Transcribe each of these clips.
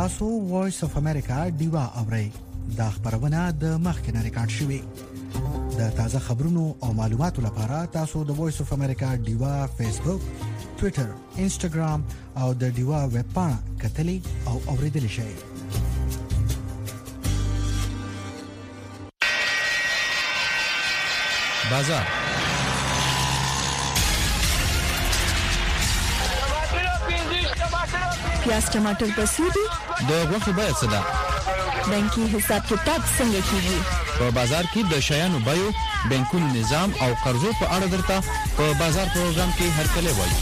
تاسو وایس اف امریکا ډیوا اورئ. دا خبرونه د مخکنه ریکارډ شوې. د تازه خبرونو او معلوماتو لپاره تاسو د وایس اف امریکا ډیوا فیسبوک، ټوئیټر، انسټاګرام او د ډیوا ویب پاڼه کتلې او اوریدلې شئ. بازار پیاز ټماټر بسیدي د غوښې بیه څه ده؟ بانکي حساب کتاب څنګه کیږي؟ په بازار کې د شیانو بیو، بانکونو نظام او قرضو په اړه درته په بازار پروګرام کې هرکلی وایي.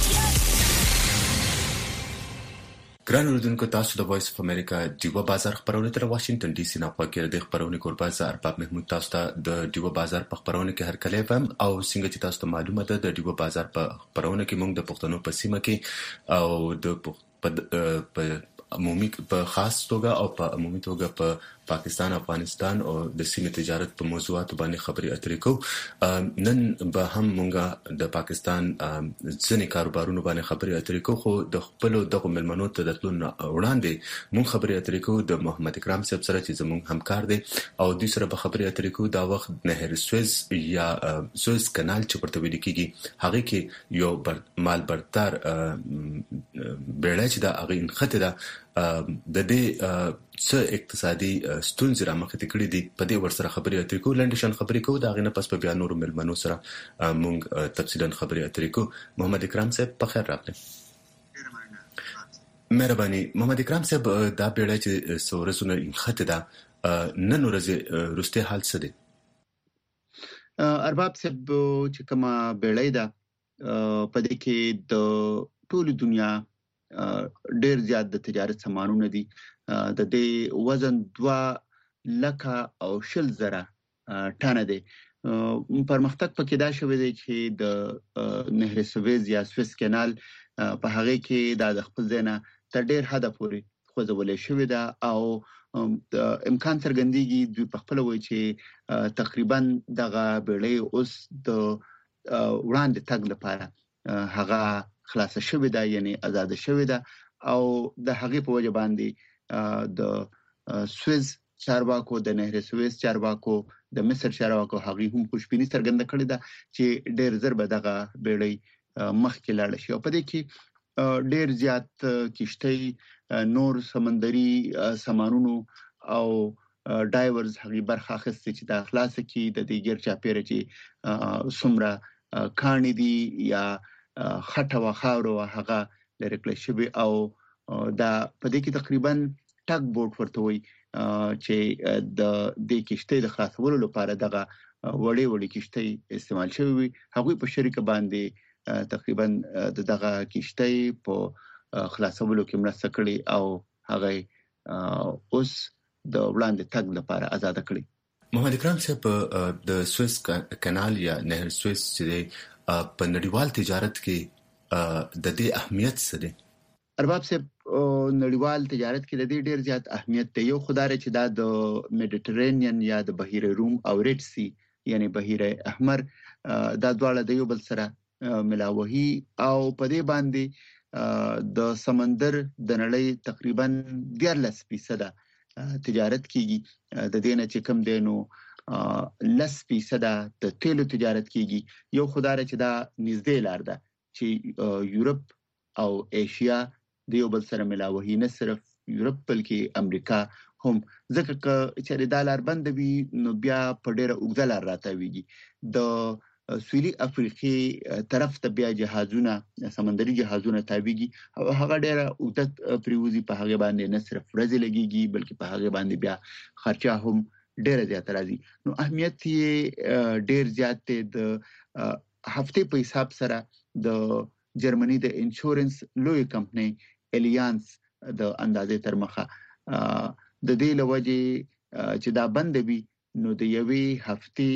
ګران اوریدونکو، تاسو د وایس اف امریکا ډیوا بازار خبرونه تر واشنگټن ډي سي نه پکې د خبرونه کوربه ارباب محمود تاسو ته د ډیوا بازار په خبرونه کې هرکلی وم. او څنګه چې تاسو ته معلومه ده د ډیوا بازار په خبرونه کې موږ د پښتنو په سیمه کې او د عمومي په خاص توګه او په عمومي توګه په پاکستان، افغانستان او د سیمې تجارت په موضوعاتو باندې خبرې اترې کوو. نن به هم مونږه د پاکستان ځینې کاروبارونو باندې خبرې اترې کوو، خو د خپل دغه ملمنو ته د تلو وړاندې مونږ خبرې اترې کوو د محمد اکرام صاحب سره چې زموږ همکار دی او دوی سره به خبرې اترې کوو دا وخت نهر سویس یا سویس کانال چې ورته ویل کېږي هغه کې یو مال بردار بیړۍ چې دا هغه انخته ده د دې څه اقتصادي ستونزې رامخې ته کړې دي په دې ورسره خبرې اترې کوو. لنډشان خبرې کوو دا غینه پس په بیا نور ملمنو سره مونږ تفصیلا خبرې اترې کوو. محمد اکرام صاحب په خیر راغلی. مهرباني. محمد اکرام صاحب دا بیړۍ چې سورسونه انخته ده نن ورځې وروستی حال څه دی؟ ارباب صاحب چې کومه بیړۍ ده په دې کې د ټول دنیا ډیر زیات د تجارت سامانونه دي. د دې وزن 2,00,000 ټنه دی. پرمختګ پکې دا شوی دی چې د نهر سویس یا سویس کانال په هغه کې د خپل ځای تر ډیر حد پورې خوځولې شوی ده او امکان څرګندېږي دوی په خپل وایي چې تقریبا دغه بیړۍ اوس د وړاندې تګ لپاره هغه خلاصه شوې ده، یعنی آزاد شوې ده او د هغې په وجه باندې د سویس چارواکو، د نهر سویس چارواکو، د مصر چارواکو هغې هم خوشبیني څرګنده کړې ده چې ډېر ژر به دغه بیړۍ مخکې لاړه شي. او په دې کې ډېر زیات کشتۍ، نور سمندري سامانونو او ډایورز هغې برخه اخیستې چې دا خلاصه کړي د دې ګیر چاپېره چې څومره کاڼي دي یا خټه و خاوره و هغه لرې کړل شوي او دا په دې کې تقریبا ټګ بوټ ورته وایي چې د دې کشتۍ د خلاصولو لپاره دغه وړې وړې کشتۍ استعمال شوي وي. هغوی په شریکه باندې تقریبا دغه کشتۍ په خلاصولو کې مرسته کړې او هغه اوس د وړاندې تګ لپاره آزاده کړې. محمد اکرام صاحب د سویس کانال یا نهر سویس چې په نړیوال تجارت کې د دې اهمیت څه دی؟ ارباب صاحب نړیوال تجارت کې د دې ډیر زیات اهمیت دی. یو خدای چې دا د میډیټرینین یا د بحیره روم او ریډ سی یعنی بحیره احمر دا دواړه د یو بل سره ملاوهي او په دې باندې د سمندر د نړۍ تقریبا 14% تجارت کیږي. د دې نه چې کم دی نو 10% د تیلو تجارت کیږي. یو خدای چې دا نږدې لار ده چې یورپ او ایشیا د یو بل سره ملاوهي، نه صرف یورپ بلکې امریکا هم، ځکه چې دا لار بند وي نو بیا په ډیره اوږده لار راتاویږي. د سویلي افریقې طرف ته بیا جهازونه، سمندري جهازونه تاویږي او هغه ډیره اوږده پریوزي. په هغه باندې نه صرف ورځې لګیږي بلکې په هغه باندې بیا خرچه هم ډیره زیات راځي. نو اهمیت یې ډیر زیات دی. د هفته په حساب سره د جرمني د انشورنس لوی کمپنۍ الیانس د اندازې تر مخه د دې لوجې چې دا بند وي نو د یوې هفتې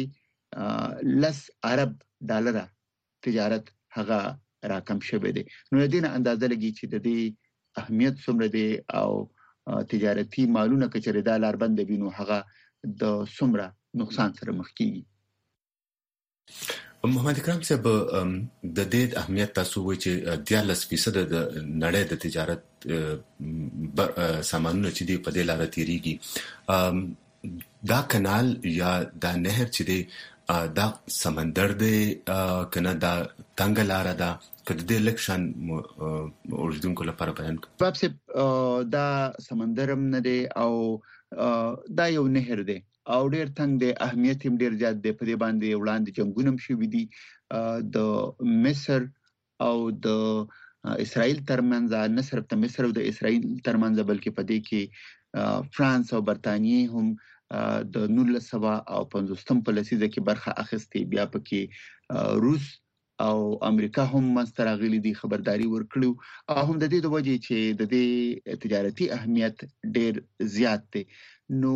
10 ارب ډالر تجارت هغه راکم شوی دی. نو د دې اندازه لګي چې د دې اهمیت څومره دی او تجارتي مالونه کچره دا لار بند وي نو هغه د څومره نقصان سره مخ کیږي. محمد اکرام صاحب د دې اهمیت تاسو وایي چې 14% د نړۍ د تجارت سامانونه چې دی په دې لار تیریږي دا کانال یا دا نهر چې دی دا سمندر دی کنه دا تنگ لار ده کله د الیکشن اوریدونکو لپاره بیان باب صاحب دا سمندرم نه دی او دا یو نهر دی او ډیر تنگ دی اهمیت هم ډیر زیات دی په دې باندې وړاندې جنگونه شوي دي د مصر او د اسرائیل ترمنځ نه صرف د مصر او د اسرائیل ترمنځ بلکې په دې کې فرانس او برتانیې هم د 1950 په لسیزه کې برخه اخیستې بیا پکې روس او امریکا هم مستراغلي دي خبرداري ورکړو او هم د دې د وجې چې د دې تجارتي اهمیت ډیر زیات دی نو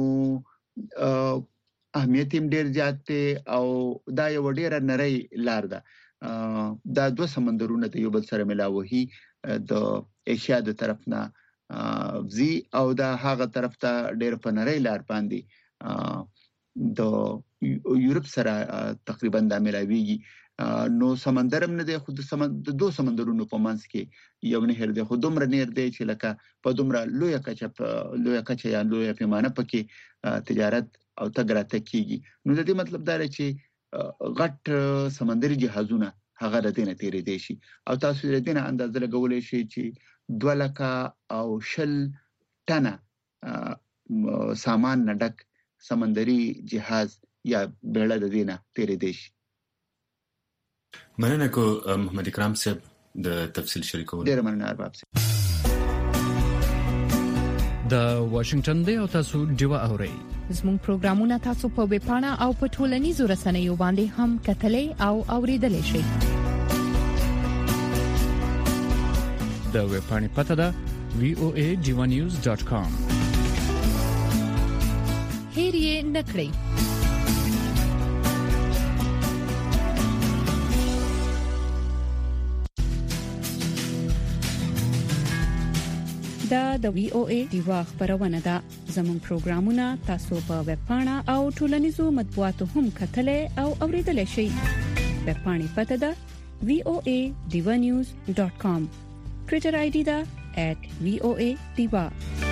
اهمیت هم ډیر زیات دی او دا یو ډیر نری لار ده دا دوه سمندرونه د یو بل سره ملاوي د ایشیا د طرف نه زی او دا هغه طرف ته ډیر په نری لار باندې د یورپ سره تقریبا د ملاويږي نو سمندرم نه دی خو د دوه سمندرونو په منځ کې یو نهر دی خو دومره نهر دی چې لکه په دومره لوی کچه یا لوی پیمانه پکې تجارت او تګرات کیږي نو د دې مطلب دا دی چې غټ سمندري جهازونه هغه د دې نه تیرې دي شي او تاسو د دې نه اندازه لګولې شي چې 2,000 ټنه سامان نډک سمندري جهاز یا بیړه د دې نه تیرې دي شي مننه کو محمد اکرام صاحب د تفصیل شریکول ډیر مننه ارباب صاحب د واشنگټن دی او تاسو ډیوا اورئ زموږ پروګرامونه تاسو په ویب پاڼه او په ټولنیزو رسنیو باندې هم کتلې او اوریدلې شئ د ویب پاڼې پته ده voa.divanews.com هیر یې نکړئ دا د VOA دیوا خبرونه ده زموږ پروګرامونه تاسو په ویب پاڼه او ټولنیزو مطبوعاتو هم کتلې او اوریدلې شئ ویب پاڼې پته ده voa.divanews.com ټوئیټر آی ډي ده @voa_diva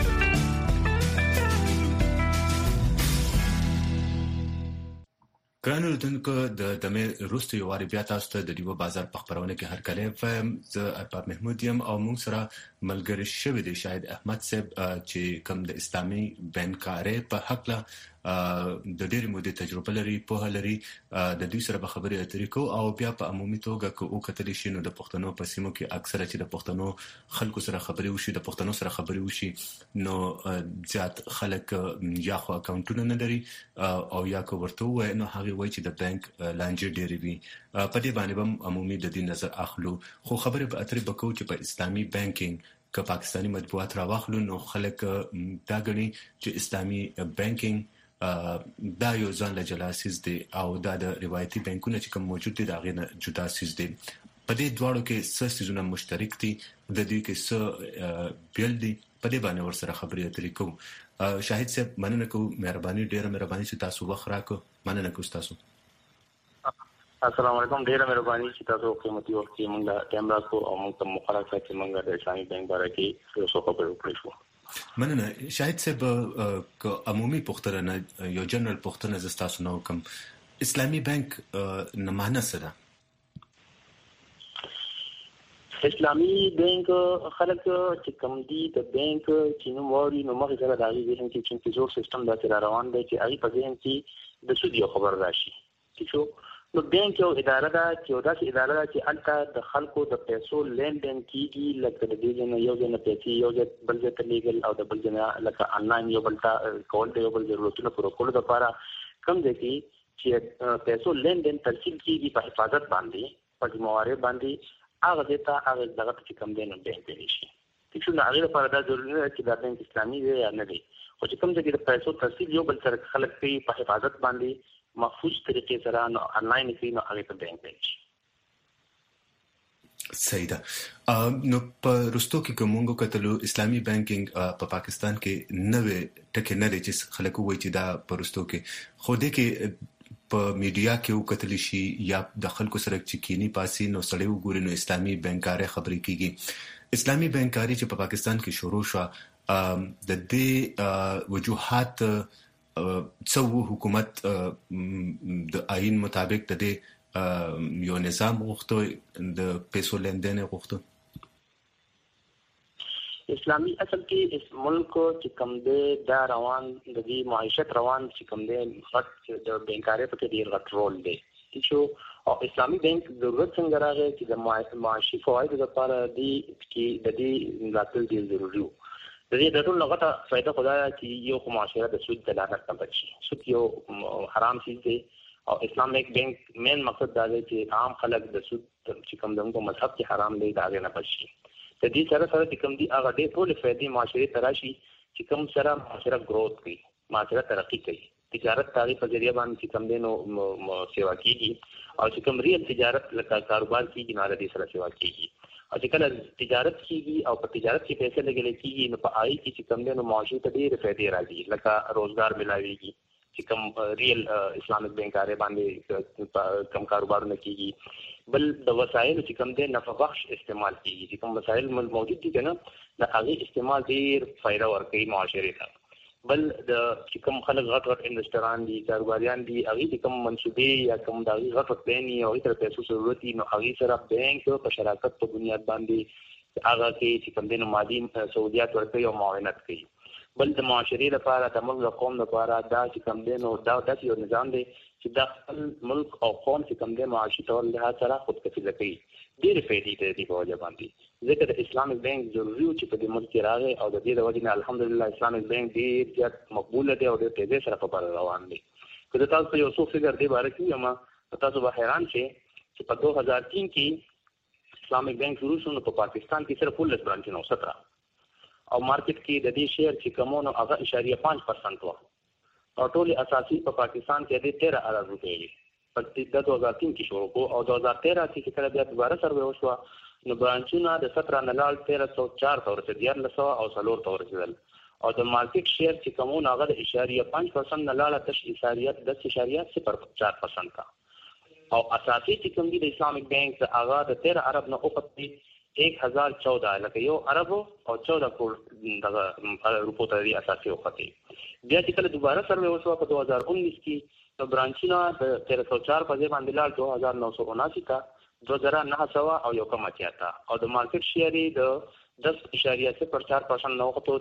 ګرانو دونکو د دمه روستي واري بیا تاسو ته د دیو بازار په خبرونه کې هر کله فهم ز ارباب محمود یم او موږ سره ملګری شوی دی شاهد احمد صاحب چې کوم د اسلامي بانکاري په حق له د ډېر مودې تجربه لري په لري د دوی سره به خبرې اترې کو او بیا په عمومي توګه کو کتل شي نو د پښتنو په سیمو کې اکثره چې د پښتنو خلکو سره خبرې وشي د پښتنو سره خبرې وشي نو زیات خلک یا خو اکاونټونه نه لري او یا کو ورته وای نو هغه وای چې د بانک لانجه ډېری وي په دې باندې هم عمومي د دې نظر اخلو خو خبرې به اترې بکو چې په اسلامي بانکینګ که پاکستانی مطبوعات راوخلو نو خلک دا غني چې اسلامي بانکینګ دا یو ځان له جلاسیز دی او دا د روایتي بانکونو چې کوم موجود دي دا غینه جدا سیز دي په دې دواړو کې څه سيزونه مشترک دي د دې کې څه بیل دي په دې باندې ورسره خبرې اترې کوو شاهد صاحب مننه کوم مهرباني ډیره مهرباني چې تاسو وخت راکو مننه کوم تاسو السلام علیکم ډیره مهرباني چې تاسو قیمتي وخت کې موږ کیمرا کو او موږ ته مخالفت چې موږ د اسلامي بانک باره کې څه خبرې وکړو مننه شاهد صاحب عمومي پختنه یو جنرال پختنه زستاسو نو کوم اسلامي بانک نه معنی څه ده اسلامي بانک خلک چې کوم دي د بانک چې نو واري نو مخه سره دایي ذهن کې چې زور سیستم دا روان دی چې هغه په ذهن کې د سود یو خبر راشي چې نو بانک یو اداره ده چې داسې اداره ده چې الته د خلکو د پیسو لین دین کیږي لکه د دې نه یو ځنه پیسې یو ځل بل ځای لیګل او د بل ځنه لکه انلاین یو بل تا کول دی یو بل ضرورتونه پوره کول لپاره کم دي چې پیسو لین دین ترسیل کیږي په حفاظت باندې په موارد باندې هغه دته هغه دغه چې کم دین نه دی شي چې نو هغه لپاره دا ضروري نه چې د بانک اسلامي دی یا نه دی او چې کوم ځای کې د پیسو ترسیل یو بل سره خلک په حفاظت باندې محفوظ طریقې سره نو انلاین کې نو هغه په بانک پیج صحیح ده نو په رستو کې کومو کتلو اسلامي بانکینګ په پاکستان کې نوې ټکي نه دي چې خلکو وایي چې دا په رستو کې خو دې کې په میډیا کې وکتل شي یا د خلکو سره چې کینی پاسي نو سړی وګوري نو اسلامي بانکاري خبرې کیږي. اسلامي بانکاري چې په پاکستان کې شروع شو د دې وجوهات څو حکومت د آئین مطابق د دې یو نظام غوښتو د پیسو لندن غوښتو. اسلامي اصل کې اس ملک چې کوم دی دا روان د دې معیشت روان چې کوم دی غټ د بانکاري په کې ډیر غټ رول دی. چې او اسلامي بانک ضرورت څنګه راغی چې د معاشي فواید لپاره دی چې د دې راتل ډیر ضروري وو. د دې د ټول غټه فائدہ خدای چې یو معاشره د سود د لعنت نه بچي. سود یو حرام شی دی او اسلامي بانک مین مقصد دا دی چې عام خلک د سود چې کوم دغه مذهب کې حرام دی دا نه بچي. د دې سره چې کوم دي هغه ډېر ټول فائدې معاشري تراشي چې کوم سره معاشره گروث کوي، معاشره ترقی کوي. تجارت تعریف په ذریعہ باندې چې کوم دینو سیوا کیږي او چې کوم ریل تجارت لکه کاروبار کیږي نه د دې سره سیوا کیږي. او چې کله تجارت کیږي او په تجارت کې پیسې لګول کیږي نو په آی کې چې کوم دینو معاشري ته ډېر فائدې راځي لکه روزګار ملاويږي چې کوم ریل اسلامک بانکاره باندې کم کاروبارونه کیږي. بل د وسایل چې کوم دي نفع بخش استعمال کیږي چې کوم وسایل موجود دي کنه د هغه استعمال ډیر فائدہ ورکوي معاشري ته. بل د چې کوم خلک غټ انویسټران دي کاروباریان دي هغه د کوم منصوبې یا کوم د غټ پلان او تر پیسو ضرورت نو هغه سره بانک په شراکت په بنیاد باندې هغه کې چې کوم دینو مادي سہولیات ورکوي او معاونت کوي. بل د معاشري لپاره د ملک قوم لپاره دا چې کوم دینو دا د یو نظام دی چې د خپل ملک او قوم چې کوم د معاشي تول له سره خودکفیله کوي. ډېر فائدې دي په وجه باندې ځکه د اسلامي بانک ضروري چې په دې ملک کې راغی او د دې د وجه نه الحمدلله اسلامي بانک ډېر زیات مقبول دی او ډېر تیزه سره په بار روان دی. کله تاسو یو څو فګر دی باره کې ما تاسو به حیران شئ چې په 2003 کې اسلامي بانک شروع شو نو په پاکستان کې صرف 19 برانچونه 17 او مارکیټ کې د دې شیر چې کومونو هغه 0.5% و او ټول اساسي په پاکستان کې د 13 ارب روپے دی. په 2003 کې شروع کو او 2013 کې کله بیا دوباره سروې وشو نو برانچونه د 17 نه لاړ 1304 ته ورسېدل 1300 او 400 ته ورسېدل او د مارکیټ شیر چې کومونو هغه د 0.5% نه لاړ 10.04% او اساسي چې کوم دی د اسلامک بانک هغه د 13 ارب نه اوپر 1014 لکه یو ارب او 14 کروڑ دغه روپو ته اساسي وخته. بیا چې کله دوباره سروې وشو په 2019 کې نو برانچونه د 1304 په ځای باندې لاړ 2979 ته 2900 او یو کم اتیا او د مارکیټ شیر د 10.04% نو وخته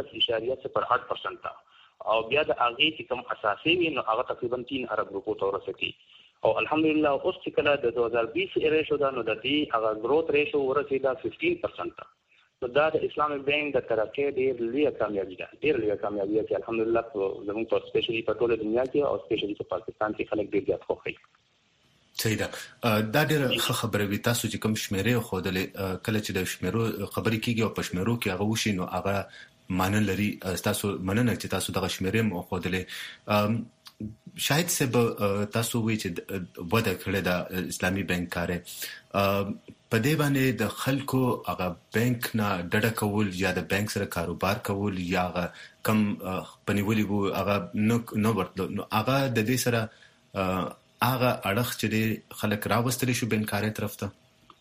13.08% او بیا د هغه چې کوم اساسي وي نو هغه تقریبا 3 ارب روپو ته ورسېږي او الحمدلله اوس چې کله د 2020 ریشو دا نو د دې هغه گروث ریشو ورسېدا 15%. نو دا د اسلامي بانک د ترقۍ ډېر لویه کامیابي ده، ډېر لویه کامیابي چې الحمدلله زموږ په سپیشلی په ټوله دنیا کې او سپیشلی په پاکستان کې خلک ډېر زیات خوښوي. صحیح ده. دا ډېر خبره وي. تاسو چې کوم شمیرې ښودلې کله چې د شمیرو خبرې کیږي او په شمیرو کې هغه وشي نو هغه معنی لري. تاسو مننه چې تاسو دغه شمیرې مو ښودلې. شاید سبا تاسو وی چې وده کړی د اسلامي بانکاره په دې باندې د خلکو هغه بانک نه ډډه کول یا د بانک سره کاروبار کول یا کم پنیولي وو هغه نو ورته نو هغه د دې سره هغه اړخ چې خلک راوستل شو بانکاره طرف ته.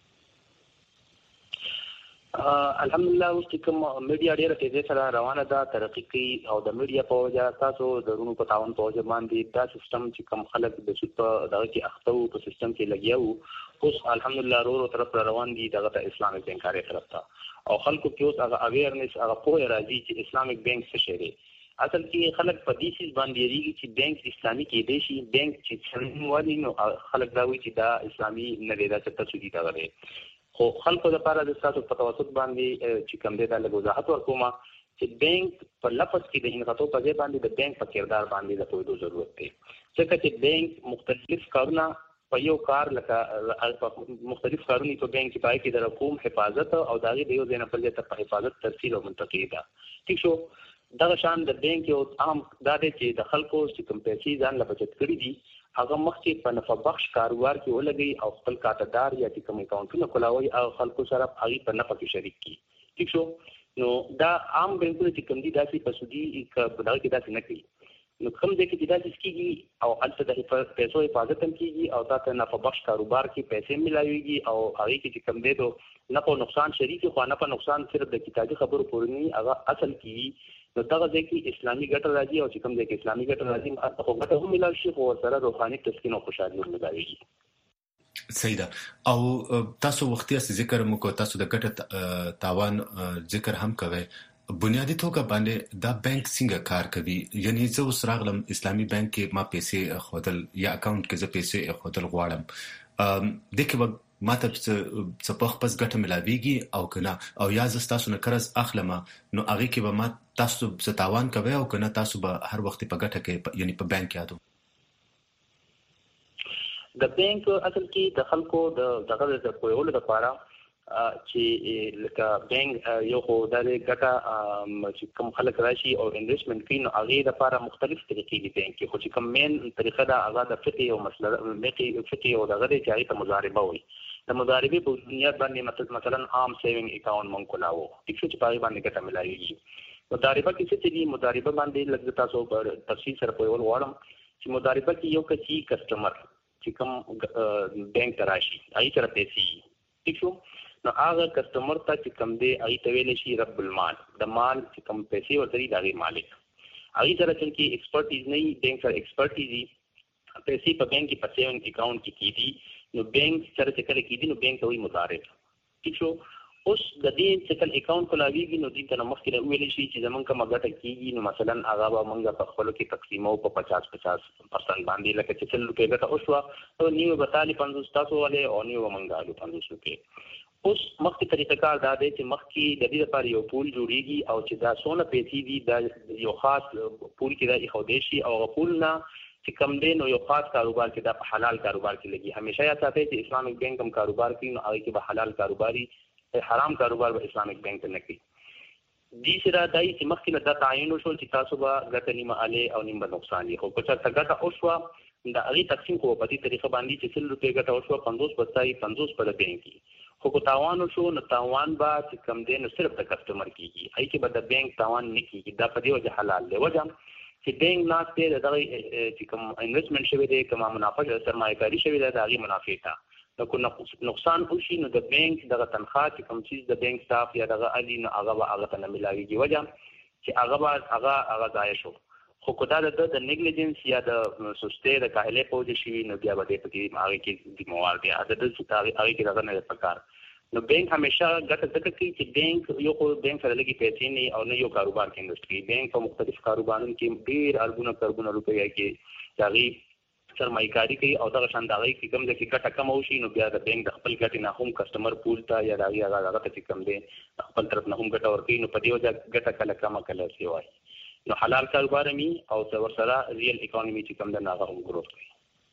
الحمدلله اوس کوم میډیا ډیره تیزه سره روانه ده، ترقی کوي او د میډیا په وجه تاسو درونو په تاون په وجه باندې دا سیستم چې کوم خلک د سود په دغه کې اخته په سیستم کې لګیاو اوس الحمدلله ورو طرف روان دي دغه اسلامي بانکاره طرف ته او خلکو کې اوس هغه اویرنس هغه پوهه راځي چې اسلامک بانک څه شی دی. اصل کې خلک په دې سیس باندې ریږي چې بانک اسلامي کې دی شي بانک چې څنګه وایي نو خلک دا وایي چې دا اسلامي نه دی دا څه سودی دا غره خو خلکو لپاره د تاسو په توسط باندې چې کوم دی دا له وضاحت ورکوم چې بانک په لفظ کې د انغاټو په ځای باندې د بانک په کردار باندې د پوهېدو ضرورت دی ځکه چې بانک مختلف کارونه په یو کار لکه مختلف کارونه په بانک کې پای کې د رقم حفاظت او داغي د یو ځای نه بل ځای ته په حفاظت ترسیل او منتقلی ده. ٹھیک شو دغه شان د بانک یو عام دا دی چې د خلکو چې کوم پیسې ځان له بچت کړي دي هغه مخکې په نفع بخش کاروبار کې ولګي او خپل کارتدار یا چې کوم اکاونټونه کولاوي او خلکو سره هغه په نفع کې شریک کی. ٹھیک شو نو دا عام بانکونه چې کوم دي داسې په سودی کې بدل کې داسې نه کوي. نو کوم ځای کې دا کیږي او البته د پیسو حفاظت هم کیږي او تاسو نه په بخش کاروبار کې پیسې ملایويږي او هغه کې کوم دی نو نه په نقصان شریک خو نه په نقصان صرف د کتابي خبرو پورې نه هغه اصل کې نو دغه ځای کې اسلامي ګټه راځي او چې کوم ځای کې اسلامي ګټه راځي هغه ګټه هم ملال شي خو سره روحاني تسکین او خوشحالي هم ملایويږي. صحیح ده. او تاسو وختي ذکر مو کو تاسو د ګټه تاوان ذکر هم کوي. بنیادی توګه باندې دا بانک څنګه کار کوي؟ یعنی زه اوس راغلم اسلامي بانک کې ما پیسې خودل یا اکاونټ کې زه پیسې خودل غواړم دغه ماته څه په خپل ګټه ملاويږي او کنه او یا زه تاسو نه قرض اخلم نو هغه کې به ما تاسو څه تاوان کوي او کنه تاسو به هر وخت په ګټه کې یعنی په بانک یادو. د بانک اصل کې د خلکو دغه د کویولو لپاره چې لکه بانک یو خو د ګټه چې کوم خلک راشي او انویسټمنټ کوي نو هغه لپاره مختلف طریقې دي بانک کې خو چې کوم مین طریقه دا هغه د فقې او مسله فقې او دغه چې هغه ته مضاربه وي د مضاربې په بنیاد باندې مثلا عام سیوینګ اکاونټ مونږ کولاو ټیک شو چې په باندې ګټه ملایوي مضاربه کې څه دي مضاربه باندې لږ تاسو په تفصیل سره کوول غواړم چې مضاربه کې یو کسي کسٹمر چې کوم بانک تراشي هغه سره پیسې ټیک شو نو هغه کسٹمر ته چې کوم دی هغه ته ویل شي رب المال د مال چې کوم پیسې ورته دی هغه مالک هغه سره چې ایکسپرټیز نه بانک سره ایکسپرټیز پیسې په بانک کې په سیوینګ اکاونټ کې کیدي نو بانک سره چې کله کیدي نو بانک وی مضارب ټیک شو اوس د دې چې کله اکاونټ کولاویږي نو دې ته مخکې ویل شي چې زمونږ کومه ګټه کیږي نو مثلا هغه به موږ په خپل کې تقسیمو په 50% باندې لکه چې 100 روپے ګټه اوسه او نیو بتالي 50 تاسو والے او نیو موږ 50 روپے اوس مخکې طریقه کار دا دی چې مخکې د دې لپاره یو پول جوړیږي او چې دا سونه پیسې دي دا یو خاص پول کې دا اخودي شي او پول نه چې کم دی نو یو خاص کاروبار کې دا په حلال کاروبار کې لګي همیشه یا ساتي چې اسلامک بانک هم کاروبار کوي نو هغه کې به حلال کاروباري حرام کاروبار به اسلامک بانک نه کوي دې سره دای چې مخکې نه دا تعین وشو چې تاسو به ګټه نیمه علي او نیمه نقصان دي خو که څه ګټه اوسه دا هغه تقسیم کوو په دې طریقه باندې چې 100 روپے ګټه اوسه 50 بچای 50 په بانک خو کو تاوان شو نو تاوان با چې کم دی نو صرف د کسٹمر کیږي هي کې به د بانک تاوان نه کیږي دا په دې وجه حلال دی وجه چې بانک ناس ته دغه چې کوم انویسټمنټ شوی دی کوم منافع سرمایه‌کاری شوی دی دا غي منافع تا نو کو نقصان وشي نو د بانک دغه تنخواه چې کوم چیز د بانک سټاف یا دغه الی نو هغه ته نه ملاويږي وجه چې هغه ځای شو خو کدا د نیګلیجنس یا د سستۍ د کاهله پوجي شي نو بیا به په کې هغه کې د موارد دی د هغه کې دغه نه پکار نو بانک همیشه ګټه ذکر کوي چې بانک یو خو بانک سره لګي پیسې نه او نه یو کاروبار کې انډستری بانک په مختلف کاروبارونو کې ډیر اربونه روپیا کې ځاغي سرمایه‌کاری کوي او دغه شان دغه کې کوم ځکه ګټه کم وشي نو بیا د بانک د خپل ګټې نه هم کسٹمر پول ته یا هغه ته کم دی خپل طرف نه هم ګټه ورکوي نو په دې وجه ګټه کله کم کله سی وای نو حلال کاروبار می او څور سره ریل اکانومي چې کوم د ناغه هم ګروث کوي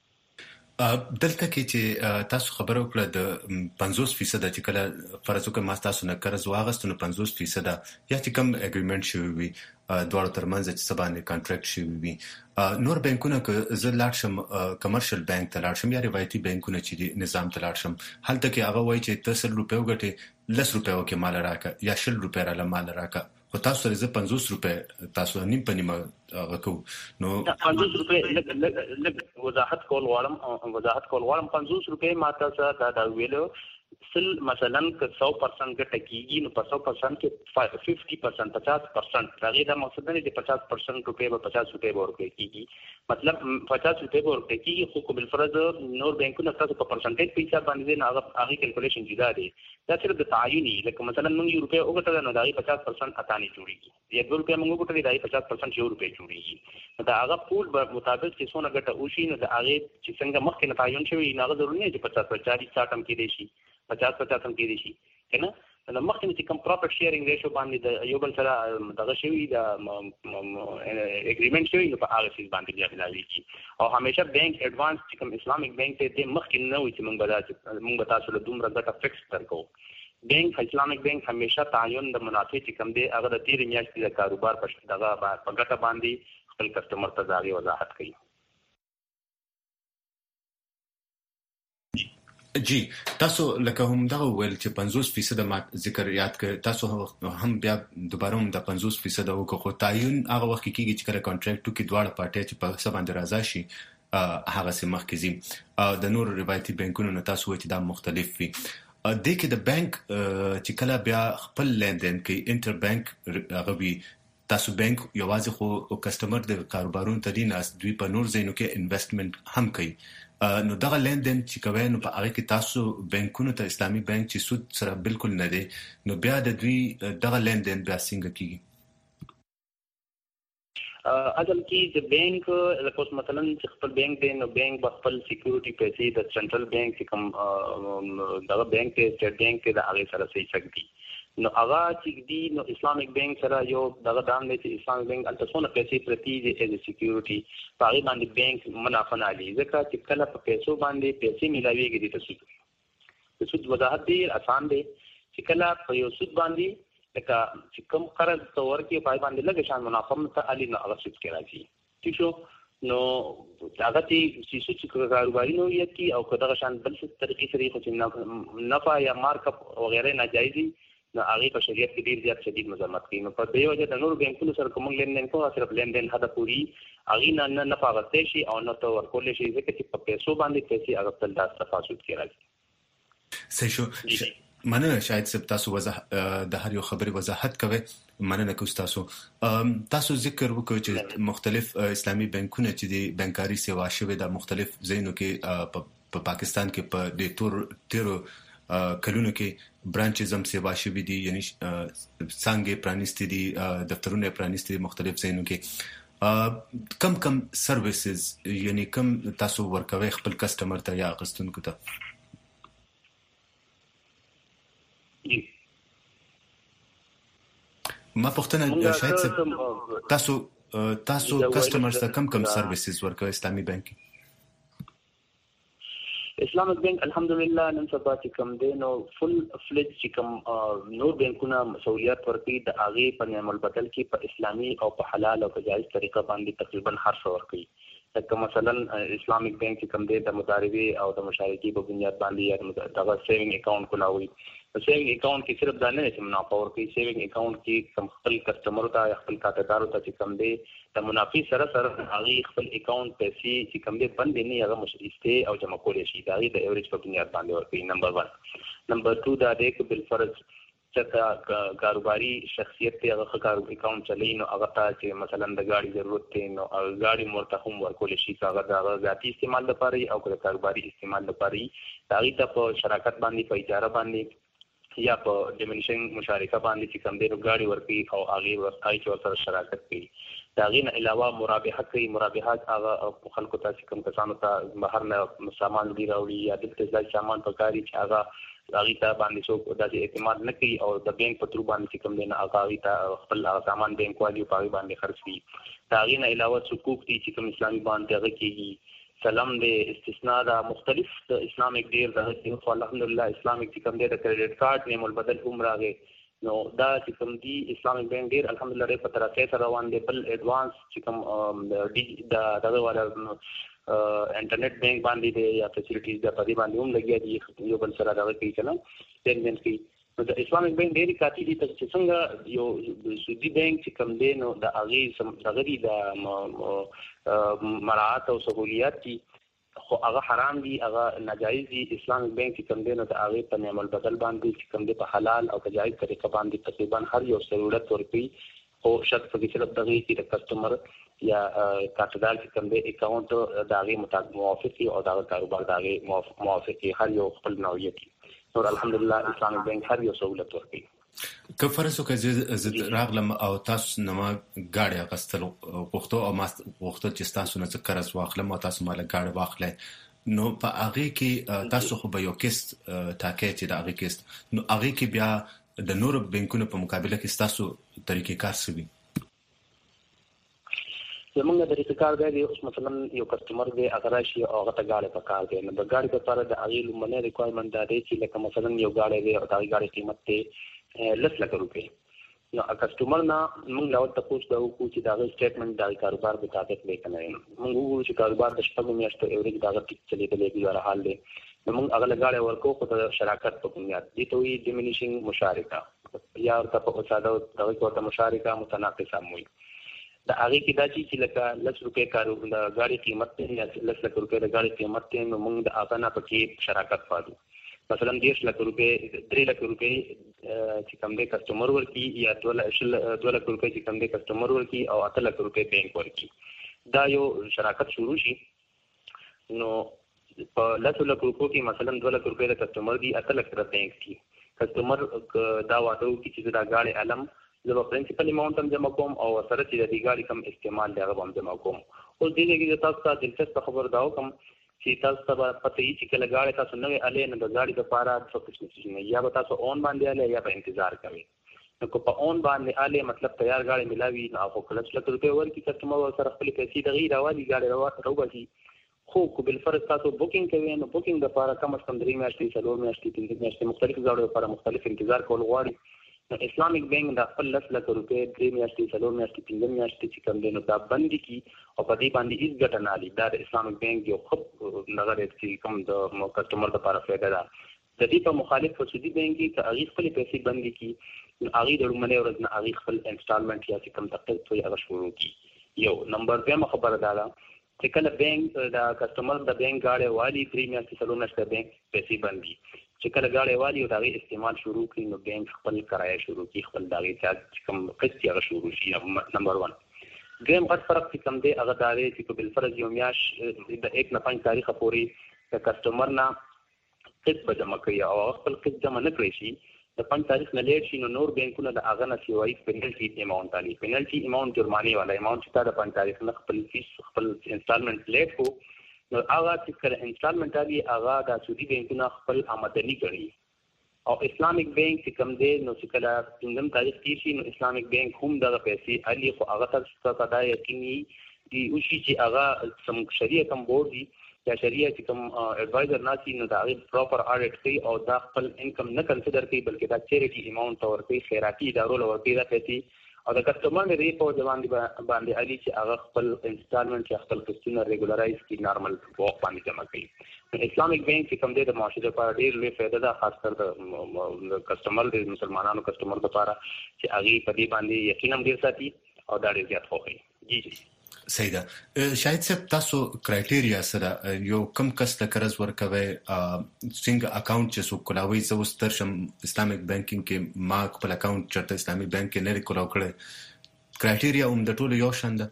دلته کې چې تاسو خبرو کړه د 50% چې کله فرض وکړه ما تاسو نه قرض واغست نو 50% یا چې کوم اګریمنټ شوی وي دوه ترمنځ چې سبانه کانټراکټ شوی وي نور بانکونه که زه لاړ شم کمرشل بانک ته لاړ شم یا روایتي بانکونه چې نظام ته لاړ شم هلته کې هغه وایي چې 10 روپے وګټي 10 روپے کې مال راکا یا 10 روپے را مال راکا خو تاسو سره 50 روپے تاسو نیم په نیمه غکو نو 50 روپے لږ وضاحت کول غواړم 50 روپے ماته دا ویلو سل مثلا که 100% ګټه کیږي نو په 100% کې 50% 50% راغی دا مقصد نه دی 50% روپے به 50 روپے ورکړي کیږي مطلب 50 روپے ورکړي کیږي خو بل فرض نور بانکونه تاسو په پرسنټیج په حساب باندې نه هغه کیلکولیشن جدا دی دا صرف د تعیني لکه مثلا موږ یو روپے وګټل نو دا 50% اتانی جوړیږي یا 2 روپے موږ وګټل دا 50% یو روپے جوړیږي دا هغه پول مطابق چې څونه ګټه وشي نو دا هغه چې څنګه مخکې نه تعین شوی نه ضروري نه چې 50 40 60 هم کې دی شي 50 هم کې دي شي کنه نو مخکې چې کوم پراپر شیرینګ ریشو باندې د یو بل سره دغه شوی د اګریمنټ شوی نو په هغه څه باندې بیا ملاويږي او همیشه بانک ایڈوانس چې کوم اسلامک بانک ته د مخکې نه وي چې موږ تاسو له دومره ګټه فکس درکو بانک اسلامک بانک همیشه تعین د منافع چې کوم دی هغه د 13 میاشتې د کاروبار په دغه په ګټه باندې خپل کسٹمر ته ځای وضاحت کوي جی تاسو لکه هم دا ویل چې 50% ما ذکر یاد ک تاسو هم بیا دوباره هم د 50% وکړو تعین هغه وخت کېږي چې کله کانټریکټ کې دواړه پارټي چې په سبا باندې راځي شي هغه سم مخکې د نور روایتي بانکونو نه تاسو وایي دا مختلف وي د کې د بانک چې کله بیا خپل لیندین کې انټر بانک غوي تاسو بانک یوازې خو کسٹمر د کاروبارونو ته دیناس دوی په نور ځینو کې انویسټمنټ هم کوي نو دغه لیندین چې کوي نو په هغه کې تاسو بانکونو ته اسلامي بانک چې سود سره بالکل نه دی نو بیا د دوی دغه لیندین بیا څنګه کیږي اصل کې د بانک لکه مثلا چې خپل بانک دی نو بانک خپل سکیورټي پیسې د سنټرل بانک چې کوم دغه بانک ته سټیټ بانک ته د هغه سره صحیح سکتی نو هغه چې دی نو اسلامیک بانک سره یو دغه دام دی چې اسلامیک بانک التسونه پیسې پرتی دی ایز سکیورټي په باندې بانک منافع نه لري ځکه چې کله په پیسو باندې پیسې ملاويږي د سود وضاحت دی آسان دی چې کله په یو سود باندې لکه چې کوم قرض تور کې پای باندې لږ شان منافع ته علي نه هغه سود کې راځي ٹھیک شو نو هغه چې سود چې کاروباري نو یې کی او کداغه شان بل څه طریقې سره خو چې نفع یا مارک اپ وغیرہ ناجایزي نو هغه په شریعت کې ډیر زیات شدید مزاحمت کوي نو په دې وجه د نور بانکونو سره کوم لیندین کوه صرف لیندین هدا پوری هغه نه پاغته شي او نه تو ورکول شي ځکه چې په پیسو باندې پیسې هغه تل د تفاوت کې راځي صحیح شو مننه شاید سب تاسو د هر یو خبري وضاحت کوي مننه کوم تاسو ذکر وکړئ چې مختلف اسلامي بانکونه چې د بانکاري سیوا شوی د مختلف ځایونو کې په پاکستان کې په د تیرو کلونو کې برانچز هم سیوا شوی دي یعنی څنګه پرانیستي دي دفترونه پرانیستي مختلف ځایونو کې کم سرویسز یعنی کم تاسو ورکوي خپل کسٹمر ته یا غستونکو ته ما پوښتنه شاید تاسو کسٹمر ته کم سرویسز ورکوي اسلامي بانک اسلامیک بانک الحمدلله نن سبا چې کوم دی نو فل فلج چې کوم نور بانکونه مسؤلیت ورکړي د هغه په عمل بدل کې په اسلامي او په حلال او په جایز طریقه باندې تقریبا هر څه ورکړي لکه مثلا اسلامیک بانک چې کوم دی د مضاربه او د مشارکي په بنیاد باندې یا د سیوینګ اکاؤنٹ کولاوي سیوینګ اکاؤنٹ کې صرف دا نه چې منافع ورکړي سیوینګ اکاؤنٹ کې کوم خپل کسٹمر ته خپل کارتدارو ته چې کوم دی د منافع سره هغه خپل اکاؤنٹ پیسې چې کوم دی بند نه هغه مشرسته او جمع کول شي دا د ایوریج په بنیاد باندې ورکړي نمبر 1 نمبر 2 دا د بل فرض چې کاروباري شخصیت ته هغه کاروباري اکاؤنٹ چلی نو هغه ته چې مثلا د گاڑی ضرورت ته نو گاڑی مرته هم ورکول شي هغه د ذاتی استعمال لپاره او د کاروباري استعمال لپاره هغه ته په شراکت باندې په اجاره باندې یا په ډیمنشن مشارکه باندې چې کوم دی گاڑی ورکړي او هغه ورته چې سره شراکت کوي دا غین علاوه مرابحه کوي مرابحات هغه خلکو ته کوم کسانو ته بهر نه سامان دی راوړي یا د ځای سامان پکاري چې هغه ته باندې څوک د اعتماد نه کوي او د بانک په تر باندې کوم دی نه هغه ته خپل سامان بانک والی په باندې خرڅ کوي دا غین علاوه حقوق دي چې کوم اسلامي باندې هغه کیږي سلام دې استثناء دا مختلف د اسلامیک ډیر د الحمدلله اسلامیک چې کوم دی د کریډټ کارت نیم البدل هم راغی نو دا چې کوم دی اسلامیک بانک ډیر الحمدلله ډیر په طرفه سره روان دی بل ایڈوانس چې کوم دغه والا انټرنیټ بانک باندې دی یا فیسیلیټیز د پدې باندې هم لګیا دي یو بل سره دغه کوي کنه تنظیم کوي نو د اسلامیک بانک ډیر کافي دي چې څنګه یو سودی بانک چې کوم دی نو د هغه دغه دی د مراعات او سہولیات دي خو هغه حرام دي هغه ناجایز دي اسلامیک بانک چې کوم دی نو د هغه په عمل بدل باندې چې کوم دی په حلال او په جایز طریقه باندې تقریبا هر یو ضرورت ورکړي او شرط په صرف دغه چې د کسٹمر یا کارتدار چې کوم دی اکاؤنٹ د هغه مطابق موافقي او د کاروبار د هغه موافقي هر یو خپل نوعیت نو الحمدلله اسلامیک بانک هر یو سہولت ورکړي که فرض وکړئ زه راغلم او تاسو نه ما ګاډي اخیستل غوښتو او ما غوښتل چې تاسو نه څه قرض واخلم او تاسو مال ګاډي واخلئ نو په هغه کې تاسو خو به یو کیست تاکي چې د هغه کیست نو هغه کې بیا د نور بانکونو په مقابله کې تاسو طریقې کار سوي زمونږ د ریکار دی اوس مثلا یو کسٹمر دی اگر شي او هغه ته گاډي په کار دی نو د گاډي لپاره د هغه لمنه ریکوایرمنت دی چې لکه مثلا یو گاډي دی او د گاډي قیمت ته 10 لک روپے نو کسٹمر نه موږ لاول تاسو ته وکړو چې دا سټیټمنټ د کاروبار مطابق لیکنه موږ وګورو چې کاروبار د شپږ میاشتو ایوریج دا ټیک چلیدلې دی ور حال دی موږ هغه لګاړې ورکو خو د شراکت په بنیاد دي ته وی ډیمینیشنګ مشارکه یا تاسو ساده دغه کوته مشارکه متناقضه موي د هغه کې دا چې لکه 100 روپے کارو د غاړي قیمت یا 1 لک روپے د غاړي قیمت ته موږ د هغه نه پکې شراکت پادو مثلا 10 لک روپے 3 لک روپے چې کوم د کسٹمر ورکی یا 2 لک روپے چې کوم د کسٹمر ورکی او 8 لک روپے بینک ورکی دا یو شراکت شروع شي نو په 10 لک روپو کې مثلا 2 لک روپے د کسٹمر دی 8 لک د بینک کی کسٹمر دا وادو چې دا غاړي علم زه پرنسپل اماونت هم جمع کوم او سره چې د دیګاړي کم استعمال دی هغه هم جمع کوم اوس دې کې تاسو ته دلچسپ خبر داو کوم چې تاسو ته پته یې چې کله غاړي تاسو نوې الې نه د غاړي لپاره څه قسم نه یا به تاسو اون باندې الې یا به انتظار کوئ نو کو په اون باندې الې مطلب تیار غاړي ملاوي نو خو کله چې روپے ورکی کسٹمر سره خپل پیسې د غیر اوالي غاړي راوځي خو کو بل فرض تاسو بوکینګ کوئ نو بوکینګ لپاره کم از کم 3 میاشتې 4 میاشتې 3 میاشتې مختلف غاړو لپاره مختلف انتظار کول غواړي اسلامیک بینک د خپل 10 لک روپے 3 میاشتې 4 میاشتې 5 میاشتې چې کوم دینو دا بندي کی او په دې باندې هیڅ ګټه نه لري دا د اسلامیک بینک یو خپ نظر چې کوم د کسٹمر لپاره فائدہ ده د دې په مخالف سودی بینک کې هغه خپل پیسې بندي کی هغه د لومړنۍ ورځ نه هغه خپل انسټالمنت یا چې کوم تقسیط وي هغه شروع کی یو نمبر به خبره ده چې کله بینک د کسٹمر د بینک غاړي والی 3 میاشتې 4 میاشتې بینک پیسې بندي چې کله غاړي والی او دغه استعمال شروع کړي نو بینک خپل کرایه شروع کی خپل دغه چې کوم قسط هغه شروع شي نمبر 1 دیم غټ فرق چې کوم دی هغه داري چې په بل فرض یو میاش د 1 نه 5 تاریخ پورې د کسٹمر نه قسط جمع کوي او خپل قسط جمع نه کړی شي د 5 تاریخ نه لیټ شي نو نور بینکونه د اغه نه سیوای پینلټي اماونت علی پینلټي اماونت جرمانه والا اماونت چې د 5 تاریخ نه خپل فیس خپل انسټالمنت لیټ کو نو هغه چې کله انسټالمنت علی هغه د سودی بینکونه خپل آمدنی کړي او اسلامیک بینک چې کوم دی نو چې کله 5 تاریخ کې شي نو اسلامیک بینک هم دغه پیسې علی خو هغه تاسو ته دا یقیني دی او شي چې هغه سم شریعه کوم بورډ دی یا شریعه چې کوم اډوایزر ناسي نو دا پراپر اډیټ کوي او دا خپل انکم نه کنسیډر کوي بلکې دا چیریټي اماونت اور کوي خیراتي ادارو لور کوي دا پیسې او د کسٹمر لري په ځوان باندې علي چې هغه خپل انسټالمنت یا خپل قسطونه ریګولرایز کی نارمل وقت باندې جمع کوي اسلامیک بینک چې کوم د معاشره لپاره ډیر لوی فائدہ ده خاص کر د کسٹمر د مسلمانانو کسٹمر لپاره چې هغه په دې باندې یقینا ډیر ساتي او دا ډیر زیات خوخي جی صحیح ده شاید صاحب تاسو کرایټیریا سره یو کم کس ته قرض ورکوي څنګه اکاونټ چې سو کولاوي زو سترشم اسلامیک بانکینګ کې ما خپل اکاونټ چرته اسلامي بانک کې نه کولاو کړی کرایټیریا هم د ټولو یو شان ده